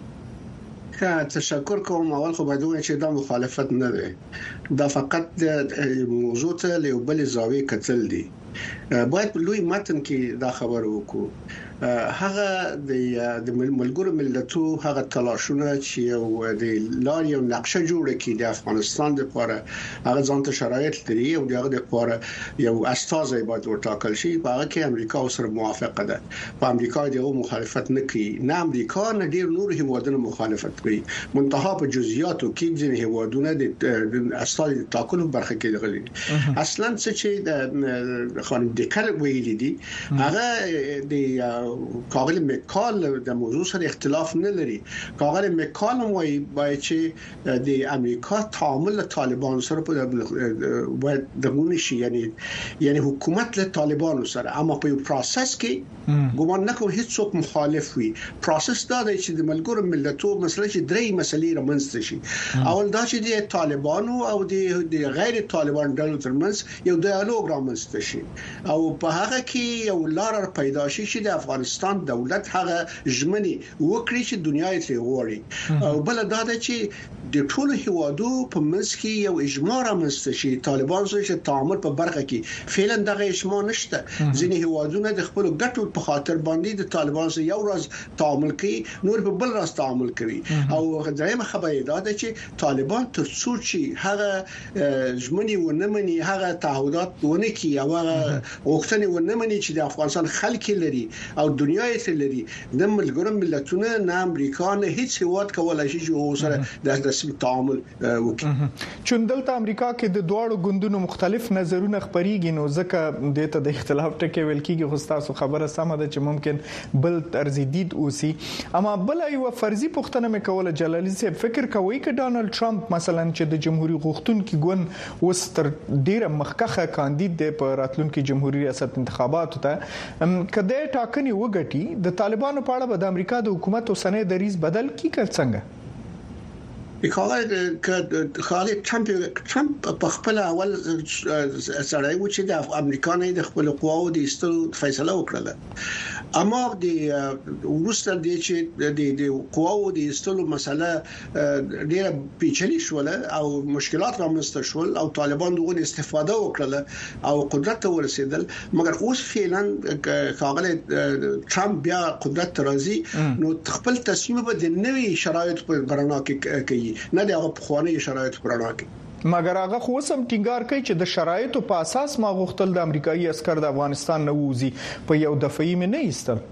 تشکر کوم. اول خو باید ووایم چې دا مخالفت نه دی، دا فقط د موضوع ته له بل زاویه کتل دي. باید په لوی متن کې دا خبر وکړو. هغه د ملګرو ملتونو هغه تلاشونه چې یو د لار یو نقشه جوړه کړي د افغانستان لپاره، هغه ځانته شرایط لري او دغه لپاره یو استازی باید ورټاکل شي. په هغه کې امریکا سره موافقه ده. په امریکا دغه مخالفت نه کوي، نه امریکا نه ډیر نور هیوادونه مخالفت کوي. منتها په جزئیاتو کې ځینې هیوادونه د استازي ټاکلو برخه کې دغلي. اصلا چې د خانم ډیکر ویلي دي هغه د کاغل مکال د موضوع سره اختلاف نه لري. کاغل مکال وايي باید چې د امریکا تعامل طالبان سره په باید دغه شي، یعنی حکومت له طالبان سره، اما په پروسس کې ګومان نه کوم هیڅ څوک مخالف وي. پروسس دا دی چې د ملګرو ملتونو مسله چې درې مسلې رامنځته شي. اول دا چې د طالبانو او د غیر طالبان ډلو ترمنځ یو ډایالوګ رامنځته شي او په هغه کې یو لار پیدا شي چې د افغانستان دولت هغه ژمنې وکړي چې دنیا یې ترې غواړي. او بل دا ده چې د ټولو هیوادو په منځ کې یو اجماع رامنځته شي. طالبان سره چې تعامل په برخه کې فعلا دغه اجماع نشته. ځینې هیوادونه د خپل ګټو په خاطر باندې د طالبان سره یو ورځ تعامل کوي، نور په بل ورځ تعامل کوي. او درېمه خبره دا ده چې طالبان تر څو چې هغه ژمنې ونه مني، هغه تعهدات ونه کوي او هغه غوښتنې ونه مني چې د افغانستان خلک لري او دنیا یې لري، د ملګرو ملتونو نه امریکا نه هیڅ هیواد کولای شي چې سره د رسمي تعامل وکړي. چوندلته امریکا کې د دوړو ګوندونو مختلف نظرونه خبريږي، نو ځکه د ته د اختلاف ټکی ویل کیږي. خو تاسو خبره سمه ده چې ممکن بل طرز دید اوسي. اما بل یو فرضي پوښتنه مې کوله جلالي صاحب، فکر کوي چې ډانلډ ټرمپ مثلا چې د جمهوریت غوښتونکو ګوند اوس تر ډیره مخکخه کاندید دی په راتلونکي جمهوریت ریاست انتخاباتو ته، کله ټاکنې وګټي د طالبانو په اړه د امریکا د حکومت اوسنۍ دریځ بدل کی کړ څنګه؟ خالد ټرمپ په خپل اول سره و چې د امریکا نه د خپل قواو د استلو فیصله وکړه. اما د وروسته د چې د قواو د استلو مسله ډیره پیچلې شول او مشکلات رامنځته شول او طالبان دغه استفاده وکړه او قدرت ته ورسېدل. مګر اوس فعلا خالد ټرمپ بیا قدرت ته راځي، نو خپل تصمیم به د نوي شرایط په برنا کې کوي، نه د هغه پخوانی شرایط پرانا کې. مګر هغه خو سم ټینګار کوي چې د شرایطو په اساس ما غوښتل د امریکایي عسكر د افغانستان نه ووزي، په یو دفعي مې نه ایستل.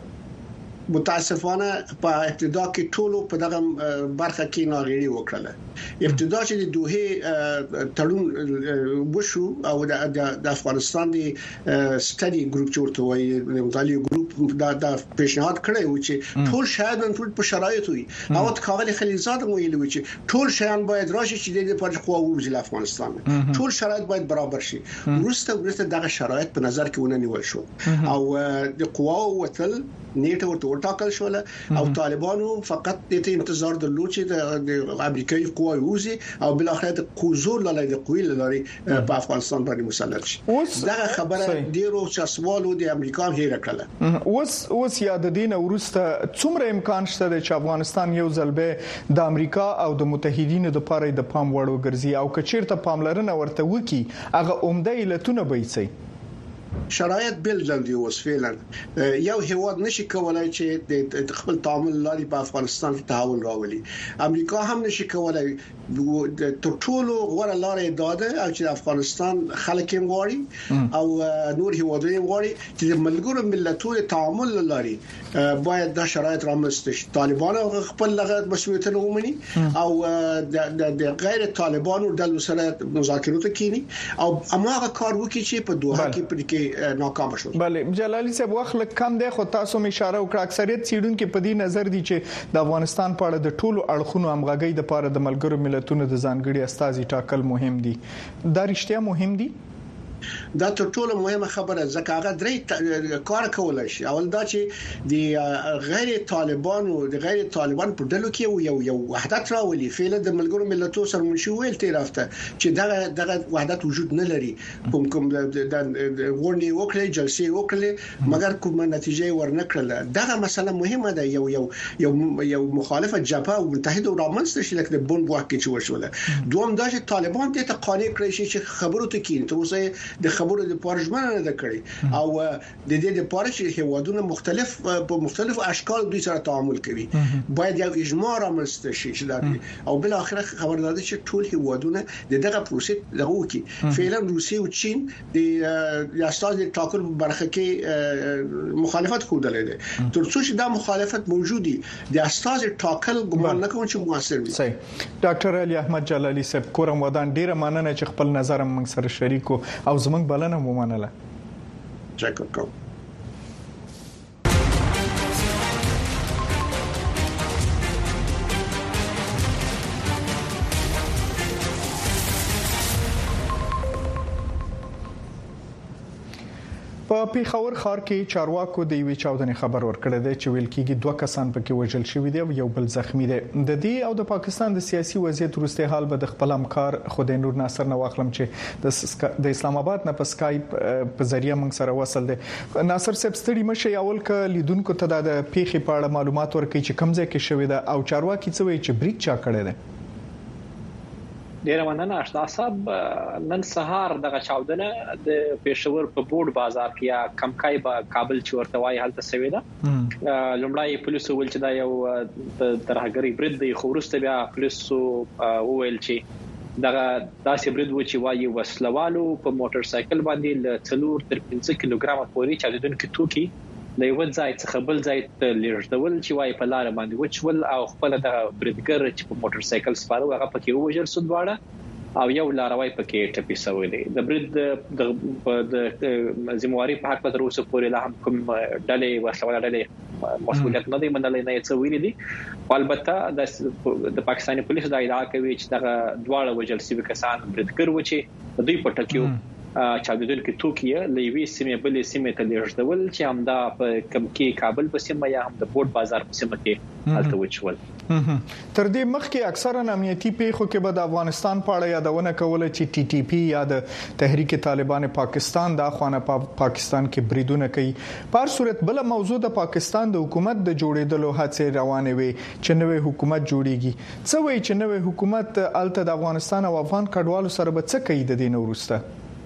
متاسفانه په ابتدا کې ټولو په دغه برخه کې ناغېړي وکړه. ابتدا چې د دوه تړون وشو او د افغانستان د سټډي ګروپ جوړ وای د مطالعه ګروپ دا پیشنهاد کړی و چې ټول شاید ټول په شرایط وي. او کاغلی خلیلزاد ویلي و چې ټول شیان باید راشي چې د پرځ قوا وزل افغانستان، ټول شرایط باید برابر شي. وروسته دغه شرایط په نظر کې ونه نیول شو او د قوا وتل نیټه ورته ټاکل شول او طالبانو فقط د انتظار درلود چې د امریکایي قواوی وزي او بل اخر د قوزور لای د قوی لاري په افغانستان باندې مسلط شي. دا خبره ډیرو چسوالو د امریکا هیر کړله. اوس یاد دین ورسته څومره امکان شته چې افغانستان یو ځل به د امریکا او د متحدینو د پاره د پام وړ وګرځي او کچیرته پاملرنه ورته وکي هغه عمده علتونه به یې شرایط بل دی اوس فعلا یو هیواد نشي کولای چې د خپل تعامل لاري په افغانستان کې تحول راولي. امریکا هم نشي کولای تر ټولو غوړه لارې داده او چې افغانستان خلک یې غواړي او نور هیوادونه غواړي چې د ملګرو ملتونو تعامل لاري باید دا شرایط رامنځته شي. طالبان خپل لغت مسؤلیتونه ومني او د غیر طالبانو د سره مذاکرات کوي او اماغه کار وکړي چې په دوحه کې کې ناکام شو. بله جلالي صاحب وخت کم دی خو تاسو مې اشاره وکړه اکثریت څېړونکو په دې نظر دي چې د افغانستان په اړه د ټولو اړخونو همغږي د لپاره د ملګرو ملتونو د ځانګړي استازي ټاکل مهم دي. دا رښتیا مهم دي؟ دا تر ټولو مهمه خبره ځکه هغه درې کار کولای شي. اول دا چې د غیر طالبان په ډلو کې یو وحدت راولي. فعلا د ملګرو ملتونو سره منشي ویل تیر هفته چې دغه وحدت وجود نه لري. کوم د غونډې وکړي جلسې وکړي مګر کومه نتیجه ورنکړه. دغه مسله مهمه ده. یو مخالفه جبهه او متحد او رامنځته شي لکه د بون بواک کې چې وشوله. دوم دا چې طالبان ته قانع کړی شي چې خبرو ته کین ته اوسه د خبرو د پارژمنه نه ده کړی او د دې د پاره چې هیوادونه مختلف اشکال دوی سره تعامل کوي باید یو اجماع رامنځته شي چې دا او بل اخر خبردار دي چې ټول هیوادونه دغه پروسې دغه وکي. فعلا روسیه او چین د استاد ټاکل برخه کې مخالفت کوله دي. تر څو چې دا مخالفت موجودي د استاد ټاکل ګمان نه کوم چې موثر وي. صحیح. ډاکټر علي احمد جلالي صاحب کورم ودان ډیره مننه چې خپل نظر موږ سره شریکو او زموږ بلنه مو منله. شکر کوم. په پیښور ښار کې چارواکو د یوې چاودنې خبر ورکړی دی چې ویل کېږي 2 کسان پکې وژل شوي دي او یو بل زخمی دی. د دې او د پاکستان د سیاسي وضعیت وروسته حال به د خپل همکار خدای نور ناصر نه واخلم چې د اسلام آباد نه په سکایپ په ذریعہ موږ سره وصل دی. ناصر صاحب ستړي مشي اول ک لیدونکو ته د پیښې په اړه معلومات ورکړي چې کوم ځای کې شوې ده او چارواکي څه وایي چې بریک چا کړی دی. ډیره مننه اشنا صاحب. نن سهار دغه چاودنه د پېښور په بورډ بازار کې یا کمکای په کابل چې ورته وایي هلته سوي ده. لومړی پولیسو ویل چې دا یو ترهګری برید دی خو وروسته بیا پولیسو ویل چې دغه داسې برید و چې وایي وسلوالو په موټر سایکل باندې ل 4 تر 5 کیلوګرام پورې چاودونکو توکي د یو ځای څخه بل ځای ته لیږدول چې وایي په لار باندې وچول او خپل د بریدګر چې په موټر سایکل سپاره هغه پکې وژل شو دواړه او یو لاروي پکې ټپي شوی دی. د برید د ذمہواری په حق تر اوسه پورې لا هم کوم ډلې وسلواله ډلې مسؤلیت نه دی منلای نه څه ویلي دي. البته د پاکستاني پولیسو دا ادعا کوي چې دغه دواړه وژل شوي کسان بریدګر و چې دوی په ټکیو چاودونکو توکي لوي سیمه بلې سیمه ته لیږدول چې همدا په کمکی کابل په سیمه یا هم د بورډ بازار په سیمه کې حالت وچول. تر دې مخکې اکثرا امنیتي پیښو کې به د افغانستان په اړه یادونه کوله چې ټي ټي پی یا د تحریک طالبان پاکستان د اخوانه پاکستان کې بریدونه کوي. په هر صورت بل موضوع د پاکستان د حکومت د جوړېدلو هڅې روانې وي چې نوې حکومت جوړیږي. څه وایي چې نوې حکومت الته د افغانستان او افغان کډوالو سره به څه کوي د دې وروسته؟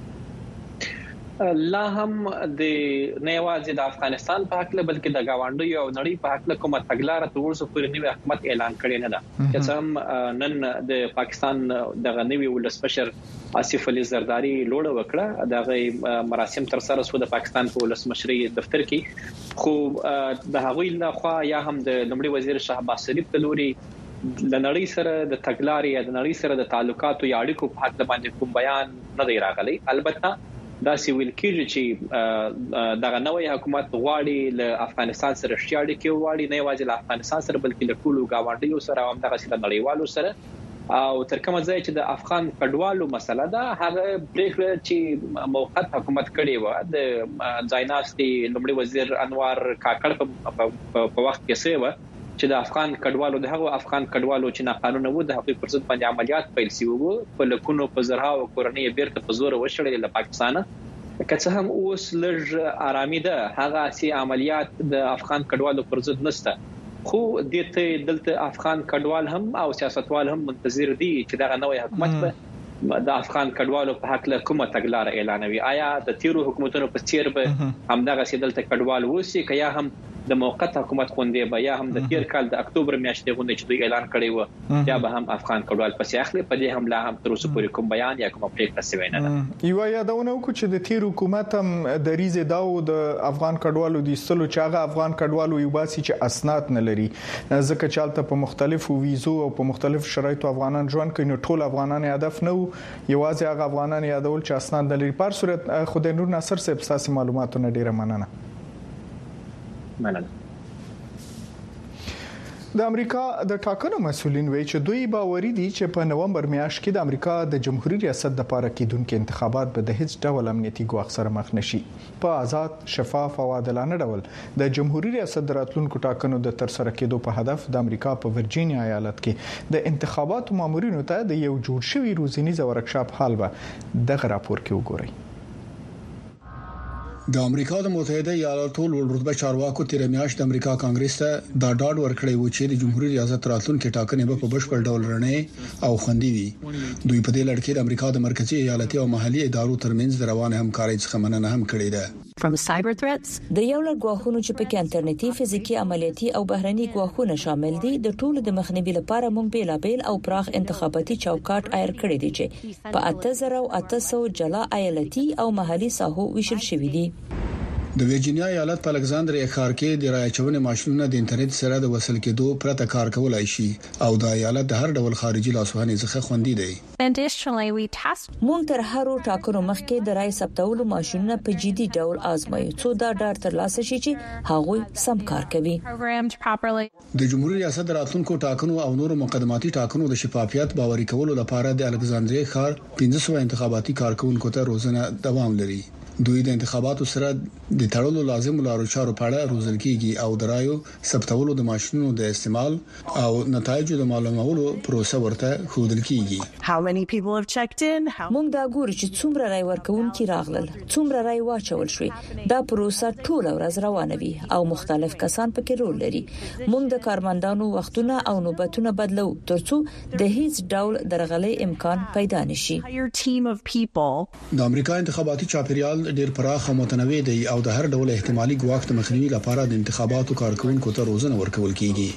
لا هم د نه یوازې د افغانستان په حق له بلکې د گاونډیو او نړۍ په حق له کومه تګلارې تورسو پورې نوې حکومت اعلان کړی نه ده. چې څنګه نن د پاکستان د غنوي ولسمشر آصف علي زرداری لوړ وکړه دغه مراسم تر سره شو د پاکستان په ولسمشري دفتر کې. خو د هغوی لخوا یا هم د لمړي وزیر شهباز شریف د لوري د نړۍ سره د تګلارې یا د نړۍ سره د تعلقاتو یا اړیکو په حق باندې کوم بیان نه دی راغلی. البته دا سی ویل کېږي چې دغه نوې حکومت غواړي له افغانستان سره شړې کې وواړي نه یوازې له افغانستان سره بلکې له ټولو گاونډیو سره هم دغه سره نړیوالو سره او تر کومه ځای چې د افغان کډوالو مسله ده هغه پریکړه چې موقت حکومت کړی و د ځایناستي لومړي وزیر انوار کاکړ په وخت کې سوي چې د افغان کډوالو دغه افغان کډوالو چې ناقانونه وو د حقوق پر ضد باندې عملیات پیل شوی وو په لکونو په زرها او کورنۍ بیرته په زور وشړل له پاکستان. که څه هم اوس لږ آرامي ده هغه سي عملیات د افغان کډوالو پر ضد نشته خو دلته افغان کډوال هم او سیاستوال هم منتظر دي چې دغه نوې حکومت د افغان کډوالو په حق له کومه تګلارې اعلانوي. آیا د تیرو حکومتونو په څیر به همدغه سي دلته کډوال وسی که یا هم د موقت حکومت خوندې به یا هم د تیر کال د اکتوبر میاشتې غونډې چې دوی اعلان کړی و یا به هم افغان کډوال پسې اخلي. په دې هم لا هم تر اوسه پورې کوم بیان یا کوم پریکړه شوی نه ده. یو یادونه وکړو چې د تیر حکومت هم د ریزه داو د افغان کډوالو د استلو چاغه افغان کډوالو یو باسي چې اسناد نه لري، ځکه چې حالت په مختلفو ویزو او په مختلفو شرایطو افغانان ژوند کوي. نو ټول افغانان هدف نه وو، یوازې هغه افغانان یادول چې اسناد نه لري. په صورت خدای نور ناصر صاحب تاسو معلوماتونه ډیره مننه. د امریکا د ټاکنو مسولین وایي چې دوی باوري دي چې په نومبر میاشت کې د امریکا د جمهوریت ریاست لپاره کېدونکو انتخابات به د هیڅ ډول امنیتي ګواښ سره مخ نشي. په آزاد، شفاف او عادلانه ډول د جمهوریت ریاست د راتلونکو ټاکنو د ترسره کېدو په هدف د امریکا په ورجینیا ایالت کې د انتخاباتو مامورینو ته د یو جوړ شوی روزنیز ورکشاپ حال به دغه راپور کې وګورئ. د امریکا د متحده ایالاتو لوړ چارواکو تیر میاشت د امریکا کانګرس ته دا ډاډ ورکړی و چې د جمهوریت ریاست راتلونکو ټاکنې به په بشپړ ډول رڼې او خوندي وي. دوی په دې لړ کې د امریکا د مرکزی ایالتي او محلي ادارو ترمنځ د روان همکارۍ څخه مننه هم کړې ده. From cyber threats د یو لړ ګواښونو چې په کې انټرنیټي، فزیکی، عملیاتي او بهرني ګواښونه شامل دي، د ټولو د مخنیوي لپاره موږ بیلابل او پراخ انتخاباتي چوکاټ عیار کړی دی چې په 8800 جلا ایالتي او محلي ساحو ویشل شوی دي. د ورجینیا ایالت په الکساندریا ښار کې د رای چونې ماشينونه د انټرنیټ سره د وصل کېدو پرته کار کولای شي او د ایالت د هر ډول خارجي لاسوهنې څخه خوندي دي. مونږ تر هرو ټاکنو مخکې د رای ثبتولو ماشينونه په جدي ډول آزمایو څو دا ډاډ ترلاسه شي چې هغوی سم کار کوي. د جمهوریت ریاست راتلونکو ټاکنو او نورو مقدماتي ټاکنو د شفافیت باوري کولو لپاره د الکساندریا ښار 1500 انتخاباتي کارکونکو ته روزنه دوام لري. دوی د انتخاباتو سره د تړلو لازم لارو چارو په اړه روزل کیږي او د رایو ثبتولو د ماشينونو د استعمال او نتایجو د معلومولو پروسه ورته ښودل کیږي. مونږ دا ګورو چې څومره رای ورکوونکي راغلل، څومره رای واچول شوی. دا پروسه ټول ورځ روانه وي او مختلف کسان پکې رول لري. مونږ د کارمندانو وختونه او نوبتونه بدلو ترڅو د هیڅ ډول درغلۍ امکان پیدا نشي. د امریکا انتخاباتي چاپیریال ډیر پراخ او متنوع دی او د هر ډول احتمالي ګواښ د مخنیوي لپاره د انتخاباتو کارکونکو ته روزنه ورکول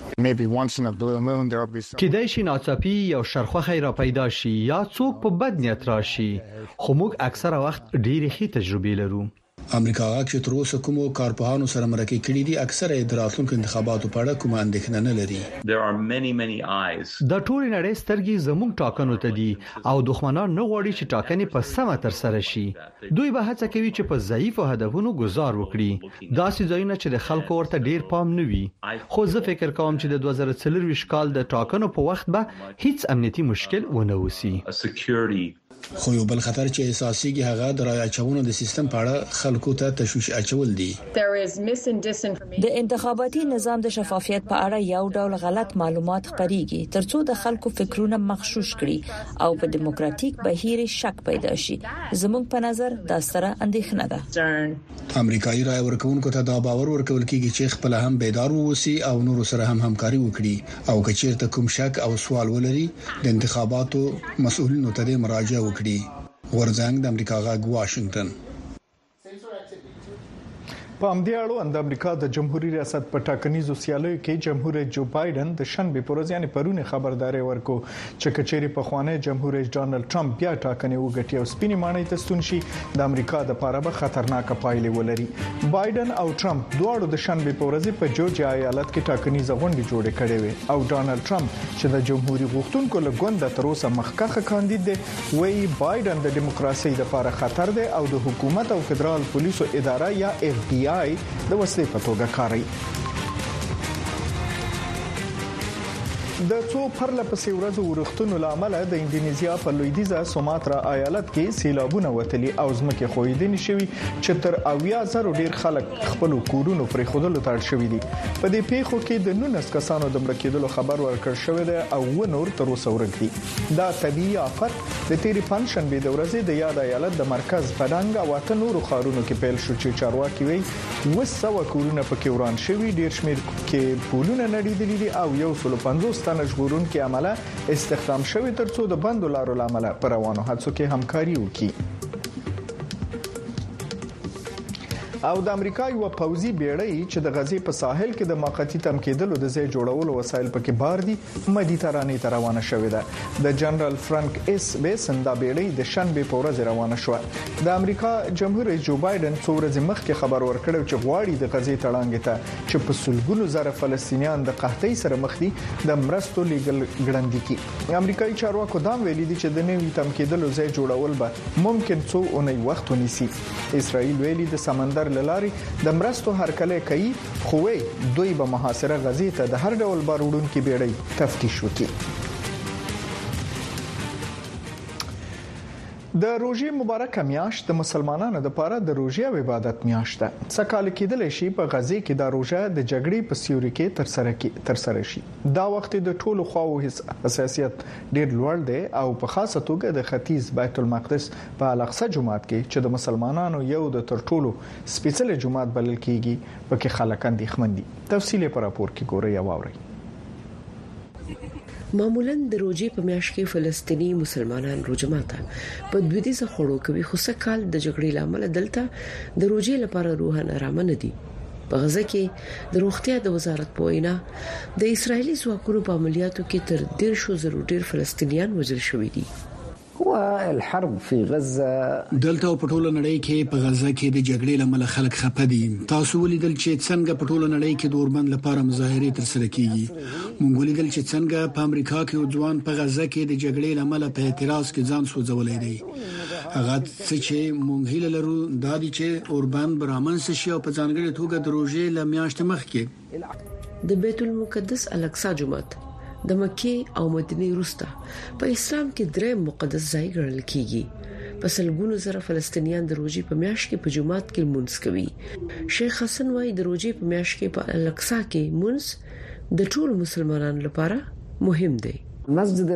کیږي. کېدای شي ناڅاپي یو شرخوخه را پیدا شي یا څوک په بد نیت راشي، خو موږ اکثره وخت ډېری ښې تجربې لرو. امریکا چې تر اوسه کومو کارپوهانو سره مرکه کړې دي اکثره د راتلونکو انتخاباتو په اړه کومه اندېښنه نه لري. د ټول نړۍ سترګې زموږ ټاکنو ته دي او دښمنان نه غواړي چې ټاکنې په سمه تر سره شي. دوی به هڅه کوي چې په ضعیفو هدفونو گزار وکړي، داسې ځایونه چې د خلکو ورته ډیر پام نه وي. خو زه فکر کوم چې د 2024 کال د ټاکنو په وخت به هیڅ امنیتي مشکل ونه وسی. خو یو بل خطر چې اساسيږي هغه د رای اچونې د سیستم په اړه خلکو ته تشویش اچول دي. د انتخاباتي نظام د شفافیت په اړه یو ډول غلط معلومات خپريږي ترڅو د خلکو فکرونه مغشوش کړي او په دیموکراتیک بهیر شک پیدا شي. زموږ په نظر دا ستره اندېښنه ده. امریکایي رای ورکوونکو ته دا باور ورکول کیږي چې خپل هم بیدار ووسی او نور سره هم همکاري وکړي او کچیرته کوم شک او سوال ولري د انتخاباتو مسؤلینو ته مراجعه وکړي. ورزنګ د امریکا غاګ واشنگټن. په همدې اړوند د امریکا د جمهوریت ریاست په ټاکنیزو سیالیو کې جمهور رئیس جو بایدن د شنبه پر ورځ یعنی پرونه خبرداري ورکو چې کچېری په خوانه جمهور رئیس ډانلډ ټرمپ بیا ټاکنې وګټي او سپینې مانۍ ته ستون شي د امریکا د لپاره به خطرناک پایلې ولري. بایدن او ټرمپ دواړو د شنبه په ورځ په جورجیا ایالت کې ټاکنیزه غونډه جوړه کړې وه او ډانلډ ټرمپ چې د جمهوریت غوښتونکو له ګوند تر اوسه مخکخه کاندید دی وایي بایدن د دیموکراسي لپاره خطر دی او د حکومت او فدرال پولیسو اداره یا اف بی آی د وسلې په توګه کاروي. د څو پرله پسې ورځو ورښتونو لامل د انډونیزیا په لویدیزه سوماترا ایالت کې سیلابونه وتلي او ځمکې خویدنې شوي چې تر 80,000 ډیر خلک خپل کورونو پرې خودلو ته اړ شوي دي. په دې پیښو کې د 19 کسانو د مړه کېدلو خبر ورکړ شوی دی او و نور تر اوسه ورک دي. دا طبيعي آفت د تیری پنځشنبه د ورځې د یاد ایالت د مرکز پډانګ او واته نورو خارونو کې پیل شو چې چارواکي وایي 200 کورونه پکې وران شوي، ډیر شمیر کې پولونه نړیدلي دي او 150 تنه ژغورونکي عمله استخدام شوی ترڅو د بندو لارو لامل پر روانو حادثو کې همکاري وکړي. او د امریکا یو پوځي بیړۍ چې د غزې په ساحل کې د موقتی تم کېدلو د ځای جوړولو وسایل پکې بار دي مدیترانې ته روانه شوې ده د جنرال فرانک اس بیسن دا بیړۍ د شنبه په ورځ روانه شوه د امریکا جمهور رئیس جو بایدن څو ورځې مخکې خبر ورکړ چې غواړي د غزې تړانګ ته چې په سلګونو زره فلسطینیان د قحطۍ سره مخ دي د مرستو لیګل ګړندې کی امریکایي چارواکو دا ویلي دي چې د نوي تم کېدلو ځای جوړول به ممکن څو اونۍ وخت ونیسي اسرائیل ویلي د سمندر لارې د مرستو هرکلی کوي خو دوی به محاصره غزې ته د هر ډول بار وړونکو بیړۍ تفتیش وکړي د روزي مبارکه میاشت د مسلمانانو لپاره د روزي او عبادت میاشت ده. څکال کېدل شي په غزې کې د روزه د جګړې په سیوري کې تر سره شي. دا وخت د ټولو خواو حساسیت ډېر لوړ دی او په خاصه توګه د ختیځ بیت المقدس په الاقصی جومات کې چې د مسلمانانو یو د تر ټولو سپیڅلي جومات بلل کېږي پکې خلک اندېښمن دي. تفصیل په راپور کې ګورئ او واورئ. معمولاً د روزي په میاشت کې فلسطینی مسلمانان روزه ماته په دویدیزه خړو کوي خو سکهال د جګړې لامل دلته د روزي لپاره روحان آرام نه دي. په غزه کې د روغتیا د وزارت په وینا د اسرایلی ځواکونو په عملیاتو کې تر 100,000 ډیر فلسطینیان وژل شوي دي. هو الحرب في غزه دلته په ټوله نړۍ کې په غزه کې د جګړې لامل خلک خپه دي. تاسو ولیدل چې څنګه په ټوله نړۍ کې د اوربند لپاره مظاهرې ترسره کیږي. موږ ولیدل چې څنګه په امریکا کې ځوان په غزه کې د جګړې لامل په اعتراض کې ځان سوځولې دي. هغه چې موږ هیله لرو دا دي چې اوربند برامنس شي او په ځانګړي توګه د روزي لمیاشت مخ کې د بیت المقدس الاقصی جومات د مکه او مدینه وروسته په اسلام کې درې مقدس ځای ګڼل کیږي. په سلګونو زره فلسطینیان د روزي په میاشت کې په جومات کې مونږ کوي. شیخ حسن وايي د روزي په میاشت کې په الاقصی کې مونږ د ټول مسلمانانو لپاره مهم دی. مسجد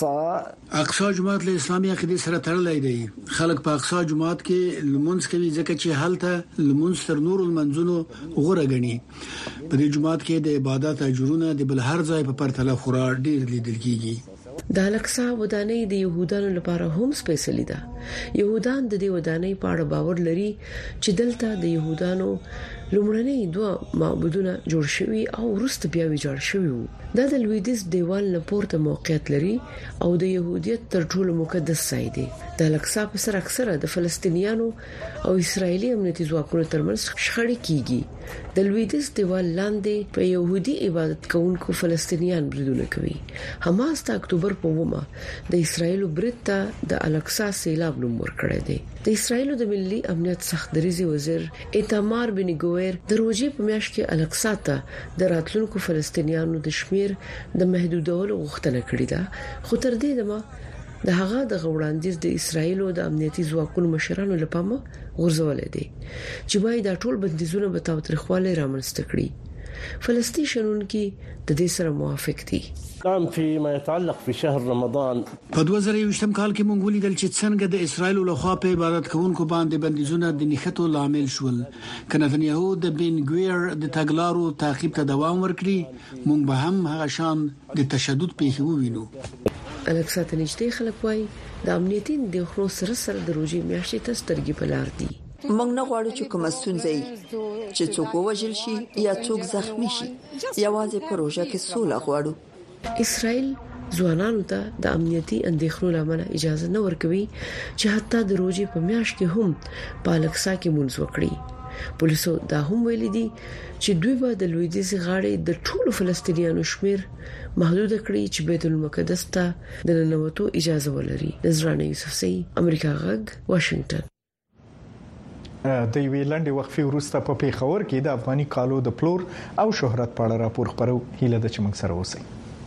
الاقصی جومات له اسلامي عقیده سره تړلی دی. خلک په اقصی جومات کې لمونځ کوي ځکه چې هلته لمونځ تر نور المنځونو غوره غني. په دې جومات کې د عبادت اجرونه د بل هر ځای په پرتله خورا ډیر لیدل کیږي. د الاقصی ودانۍ د يهودانو لپاره هم سپیشلی ده. يهودان د دې ودانۍ په اړه باور لري چې دلته د يهودانو لومړنۍ دوه معبودونه جوړ شوي او وروسته بیا ویجاړ شوي وو. دا د لویدیز دیوال نه پورته موقعیت لري او د يهودیت تر ټولو مقدس ځای دی. د الاقصی په سر اکثره د فلسطینیانو او اسرایلی امنیتي ځواکونو ترمنځ شخړې کیږي. د لویدیز دیوال لاندې په يهودي عبادت کوونکو فلسطینیان بریدونه کوي. حماس د اکتوبر په 9 د اسرایل برید ته د الاقصی سیلاب نوم ورکړی دی. د اسرایل د ملي امنیت سختدریزي وزیر ایتامار بن ګویر د روزي په میاشت کې الاقصی ته د راتلونکو فلسطینیانو د شمیر د محدودولو غوښتنه کړې ده. خو تر دې دمه د هغه د غوړاندیز د اسرایل او د امنیتي ځواکونو مشرانو لپاره غورځولې دي چې وايي دا ټول بندیزونه به تاوتریخواله رامنځته کړي. فلسطین شنونکي د دې سره موافق دي. كان فيما يتعلق في شهر رمضان په 2020 کال کې مونږ ولیدل چې څنګه د اسرایل له خوا په عبادت کوونکو باندې بندیزونه د نښتو لامل شول. کنه د بن ګویر د تګلارو تعقیب ته دوام ورکړي مونږ به هم هغه شان د تشدد پیښې ووینو. الاقصی ته نږدې خلک وایي د امنیتي د خلو سره د روزي میاشتې ته سترګې بلار دي. موږ نه غواړو چې کوم ستونزې چې څوک وژل شي یا څوک زخمی شي. یوازې په روزه کې سوله غواړو. اسرائیل ځوانانو ته د امنیتي اندېښنو لامل اجازه نه ورکوي چې حتی د روزي په میاشت کې هم په الاقصی کې مونږ وکړي. پولیسو دا هم ویلي دي چې دوی به د لویدیز غاړې د ټولو فلسطینیانو شمیر محدود کړي چې بیت المقدس ته د ننوتو اجازه ولري. نذرانه یوسفزئی، امریکا غږ، واشنگټن. د وی لنډ وقفې وروسته په پیښور کې د افغاني کالو د پلور او شهرت په اړه راپور خبرو. هیله ده چې موږ سره اوسئ.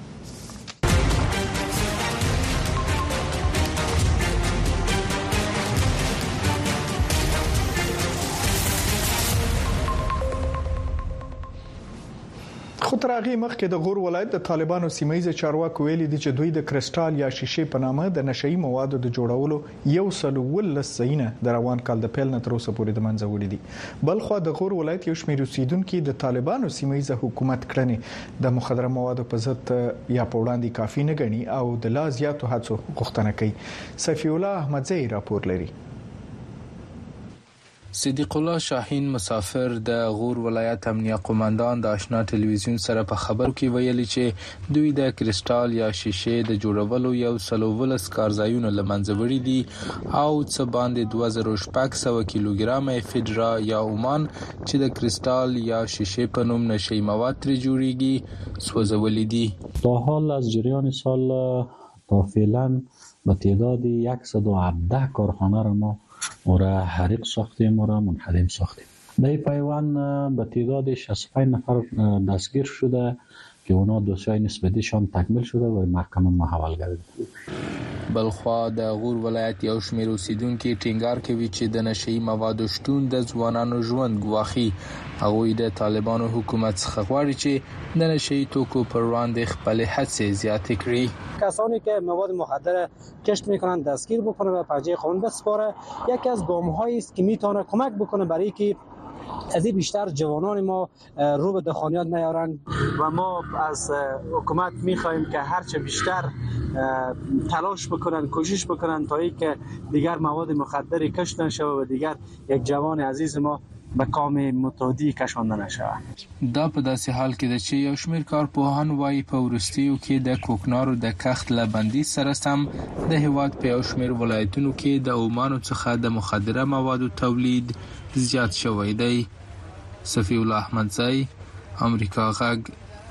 خو تر هغه مخکې د غور ولایت د طالبانو سیمایي چارواکو ویلي دي چې دوی د کرسټال یا شیشې په نامه د نشئی موادو د جوړولو یو سلول لسینه د روان کال د پیل نه تر اوسه پورې د منځ وړي دي. بلخو د غور ولایت یو شمېر اوسیدونکو د طالبانو سیمایي حکومت کړنې د مخدره موادو په ضد یا په وړاندې کافي نه ګڼي او د لا زیاتو هڅو غوښتنه کوي. صفی الله احمدزئی راپور لري. صدیق الله شاهین مسافر د غور ولایت امنیه قومندان د آشنا ټلویزیون سره په خبرو کې ویلي چې دوی د کریسټال یا شیشې د جوړولو یو سلوولس کارځایونه لمنځه وړي دي او څه باندې 2600 کیلوګرام فیډرا یا اومان چې د کریسټال یا شیشې په نوم نشي مواد تر جوړیږي سوځولې دي. تا حال از جریان سال تا فعلا به تعداد 117 کارخانه را ما را حریق ساختیم و را منهدم ساختیم. در پیوند به تعداد 65 نفر دستگیر شده که اونا دوسیای نسبتیشان تکمیل شده و محکمه محول گردیده. بلخوا د غور ولایت یو شمېر اوسیدونکو ټینګار کوي چې د نشئی موادو شتون د ځوانانو ژوند ګواخي. هغوی د طالبانو حکومت څخه غواړي چې د نشئی توکو پر وړاندې خپل هڅې زیاتې کړي. کسانی که مواد مخدر کشف میکنند دستگیر بکنه و پنجه قانون بسپاره. یکی از گام‌هایی است که میتونه کمک بکنه برای که از این بیشتر جوانان ما رو به دخانیات نیارند و ما از حکومت میخواهیم که هرچه بیشتر تلاش بکنن، کوشش بکنن تا اینکه دیگر مواد مخدر کشف نشود و دیگر یک جوان عزیز ما به کام متعدی کشانده نشود. دا په داسې حال کې ده چې یو شمېر کارپوهان وایي په وروستیو کې د کوکنارو د کښت له بندیز سره سم د هېواد په یو شمېر ولایتونو کې د اومانو څخه د مخدره موادو تولید زیات شوی دی. صفی الله احمدزی، امریکا غږ.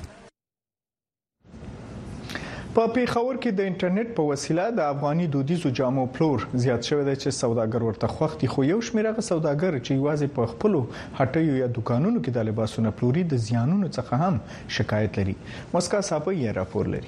په پیښور کې د انټرنیټ په وسیله د افغاني دودیزو جامو پلور زیات شوی دی چې سوداګر ورته خوښ دي، خو یو شمېر هغه سوداګر چې یوازې په خپلو هټیو یا دکانونو کې د لباسونو پلوري د زیانونو څخه هم شکایت لري. مسکا صاحب یې راپور لري.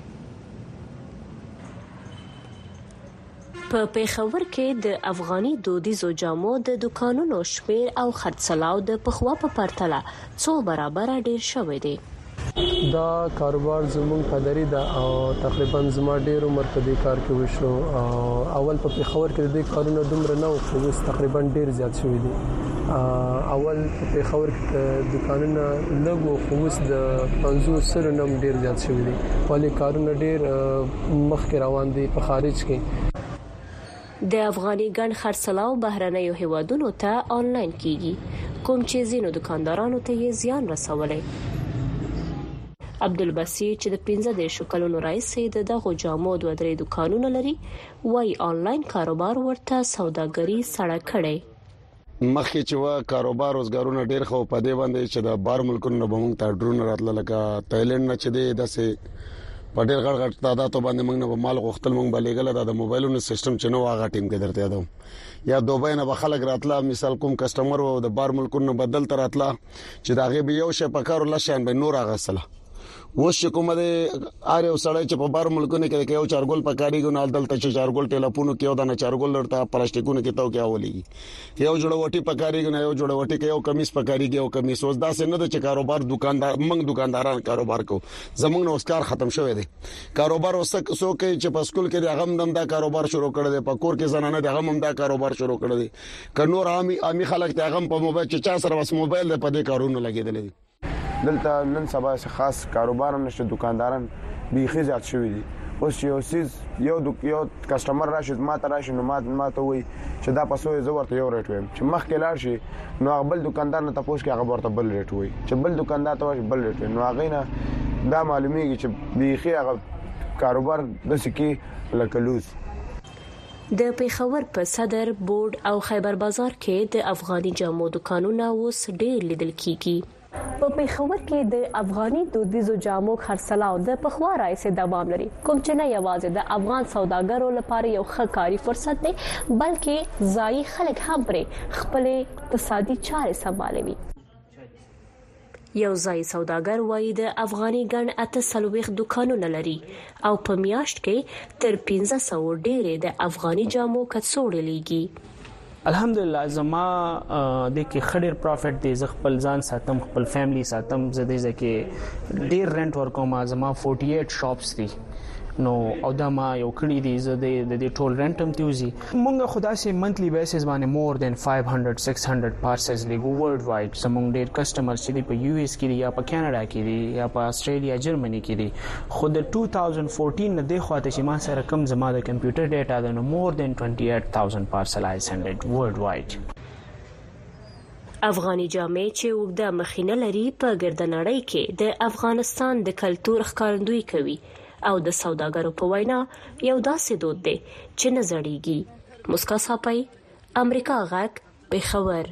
په پیښور کې د افغاني دودیزو جامو د دکانونو شمیر او خرڅلاو د پخوا په پرتله څو برابر ډیر شوی دی. دا کاروبار زموږ په دری دا او تقریبا زما ډیر عمر په دې کار کې وشو. اول په پیښور کې د کارونو دومره نه و، خو تقریبا ډیر زیات شوی دي. اول په پیښور کې دکانونه لګو، خو اوس د 500 سره نم ډیر زیات شوی دي. ولی کارونه ډیر مخکې روان دي په خارج کې. د افغاني ګڼ خرڅلاو بهرنیو هیوادونو ته آنلاین کیږي، کوم چې ځینو دکاندارانو ته یې زیان رسولی. عبدالبصیر چې د 15 کلونو راهیسې د دغو جامو 2-3 دکانونه لري، وايي آنلاین کاروبار ورته سوداګري سړه کړي. مخکې چې وا کاروبار روزګارونه ډیر خو په دې باندې چې د بار ملکونو نه بمونږ ته ډرون راتله، لکه تایلند نه چې داسې په ډیر غړ تعداد باندې موږ نه مال غوښتل، موږ بلېګل د موبایلونو سیستم چې نو هغه ټیم کې درته یادوم، یا دوبۍ نه بخلک راتله، مثال کوم کسٹمر و د بار ملکونو بدل تر راتله چې دا غي به یو شی په کارو لشان به نور هغه سره وش کومه د اره وسړی چې په بار ملکونو کې یو چارګول پکاريږي نو دلته چې چارګول ټلیفون کې یو د چارګول ورته پلاستیکونو کې تاو کې اولېږي، یو جوړه وټي پکاريږي نه یو جوړه وټي کې یو کمیس پکاريږي یو کمیس اوس دا څنګه د کاروبار دکاندار موږ دکانداران کاروبار کو زمونږ نو اسکار ختم شوی دی. کاروبار وسه سو کې چې په سکول کې هغه هم دا کاروبار شروع کړی دی، په کور کې زنانه هغه هم دا کاروبار شروع کړی دی، ک نور عامي خلک ته هغه په موبایل چې چا سره وس موبایل په دې کارونه لګیدل دي. دلته نن سبا خاص کاروبار هم نشته، دکانداران بیخي زیات شوی دي. اوس یو سیز یو کسٹمر راشي ما ته راشي نو ما ته وای چې دا پسوې زه ورته یو ریټ وایم، چې مخکې لاړ شي نو هغه بل دکاندار نه تاسو کې هغه ورته بل ریټ وای، چې بل دکاندار ته بل ریټ نو هغه نه دا معلومیږي چې بیخي هغه کاروبار د سکی لکلوز. د پیښور په صدر بورډ او خیبر بازار کې د افغاني جامو دکانونه اوس ډیر لیدل کیږي. په پیښور کې د افغاني دودیزو جامو خرڅلاو د پخوا راهیسې دوام لري، کوم چې نه یوازې د افغان سوداګرو لپاره یو ښه کاري فرصت دی، بلکې ځایي خلک هم پرې خپل اقتصادي چارې سمبالوي. یو ځای سوداګر وایي د افغاني ګڼ 48 دکانونه لري او په میاشت کې تر 1500 ډېرې د افغاني جامو کڅوړې لیږي. الحمدلله زما د کې خډیر پروفټ دی، ز خپل ځان ساتم، خپل فیملی ساتم، زه دې ځکه ډیر رنٹ ورکوم، زما 48 شاپس دي نو او دا ما یو کړی دی، زه د ټول رنٹ هم تیوزي. مونږ خدا سي منتلی بیسس باندې مور دین 500-600 پارسلز لیګو ورلد وایډ. زمونږ ډیر کسٹمر چې دی په یو اس کې دی یا په کاناډا کې دی یا په استرالیا جرمني کې دی. خو د 2014 نه دی خواته چې ما سره کم زما د کمپیوټر ډیټا ده نو مور دین 28000 پارسل آی سند ورلد وایډ. افغاني جامې چې وګړه مخینه لري په ګردنړۍ کې د افغانستان د کلتور ښکارندویي کوي او د سوداګرو په وینا یو داسې دود دی چې نه زړیږي. مسکا صاحب، امریکا غږ، پیښور.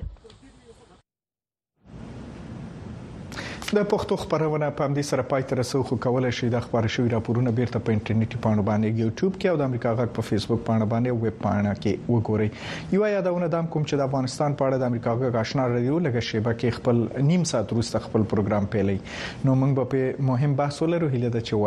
د پښتو خبرونه په همدې سره پای ته رسو، خو کولای شئ د خبرو شوی راپورونه بیرته په انټرنیټي پاڼو باندې یوټیوب کې او د امریکا غږ په فیسبوک باندې او ویب پاڼه کې وګورئ. یو یادونه دام کوم چې د افغانستان په اړه د امریکا غږ آشنا رادیو لږه شیبه کې خپل نیم ساعت وروسته خپل پروګرام پیلي. نو موږ به په مهم بحث ولرو. هیله ده چې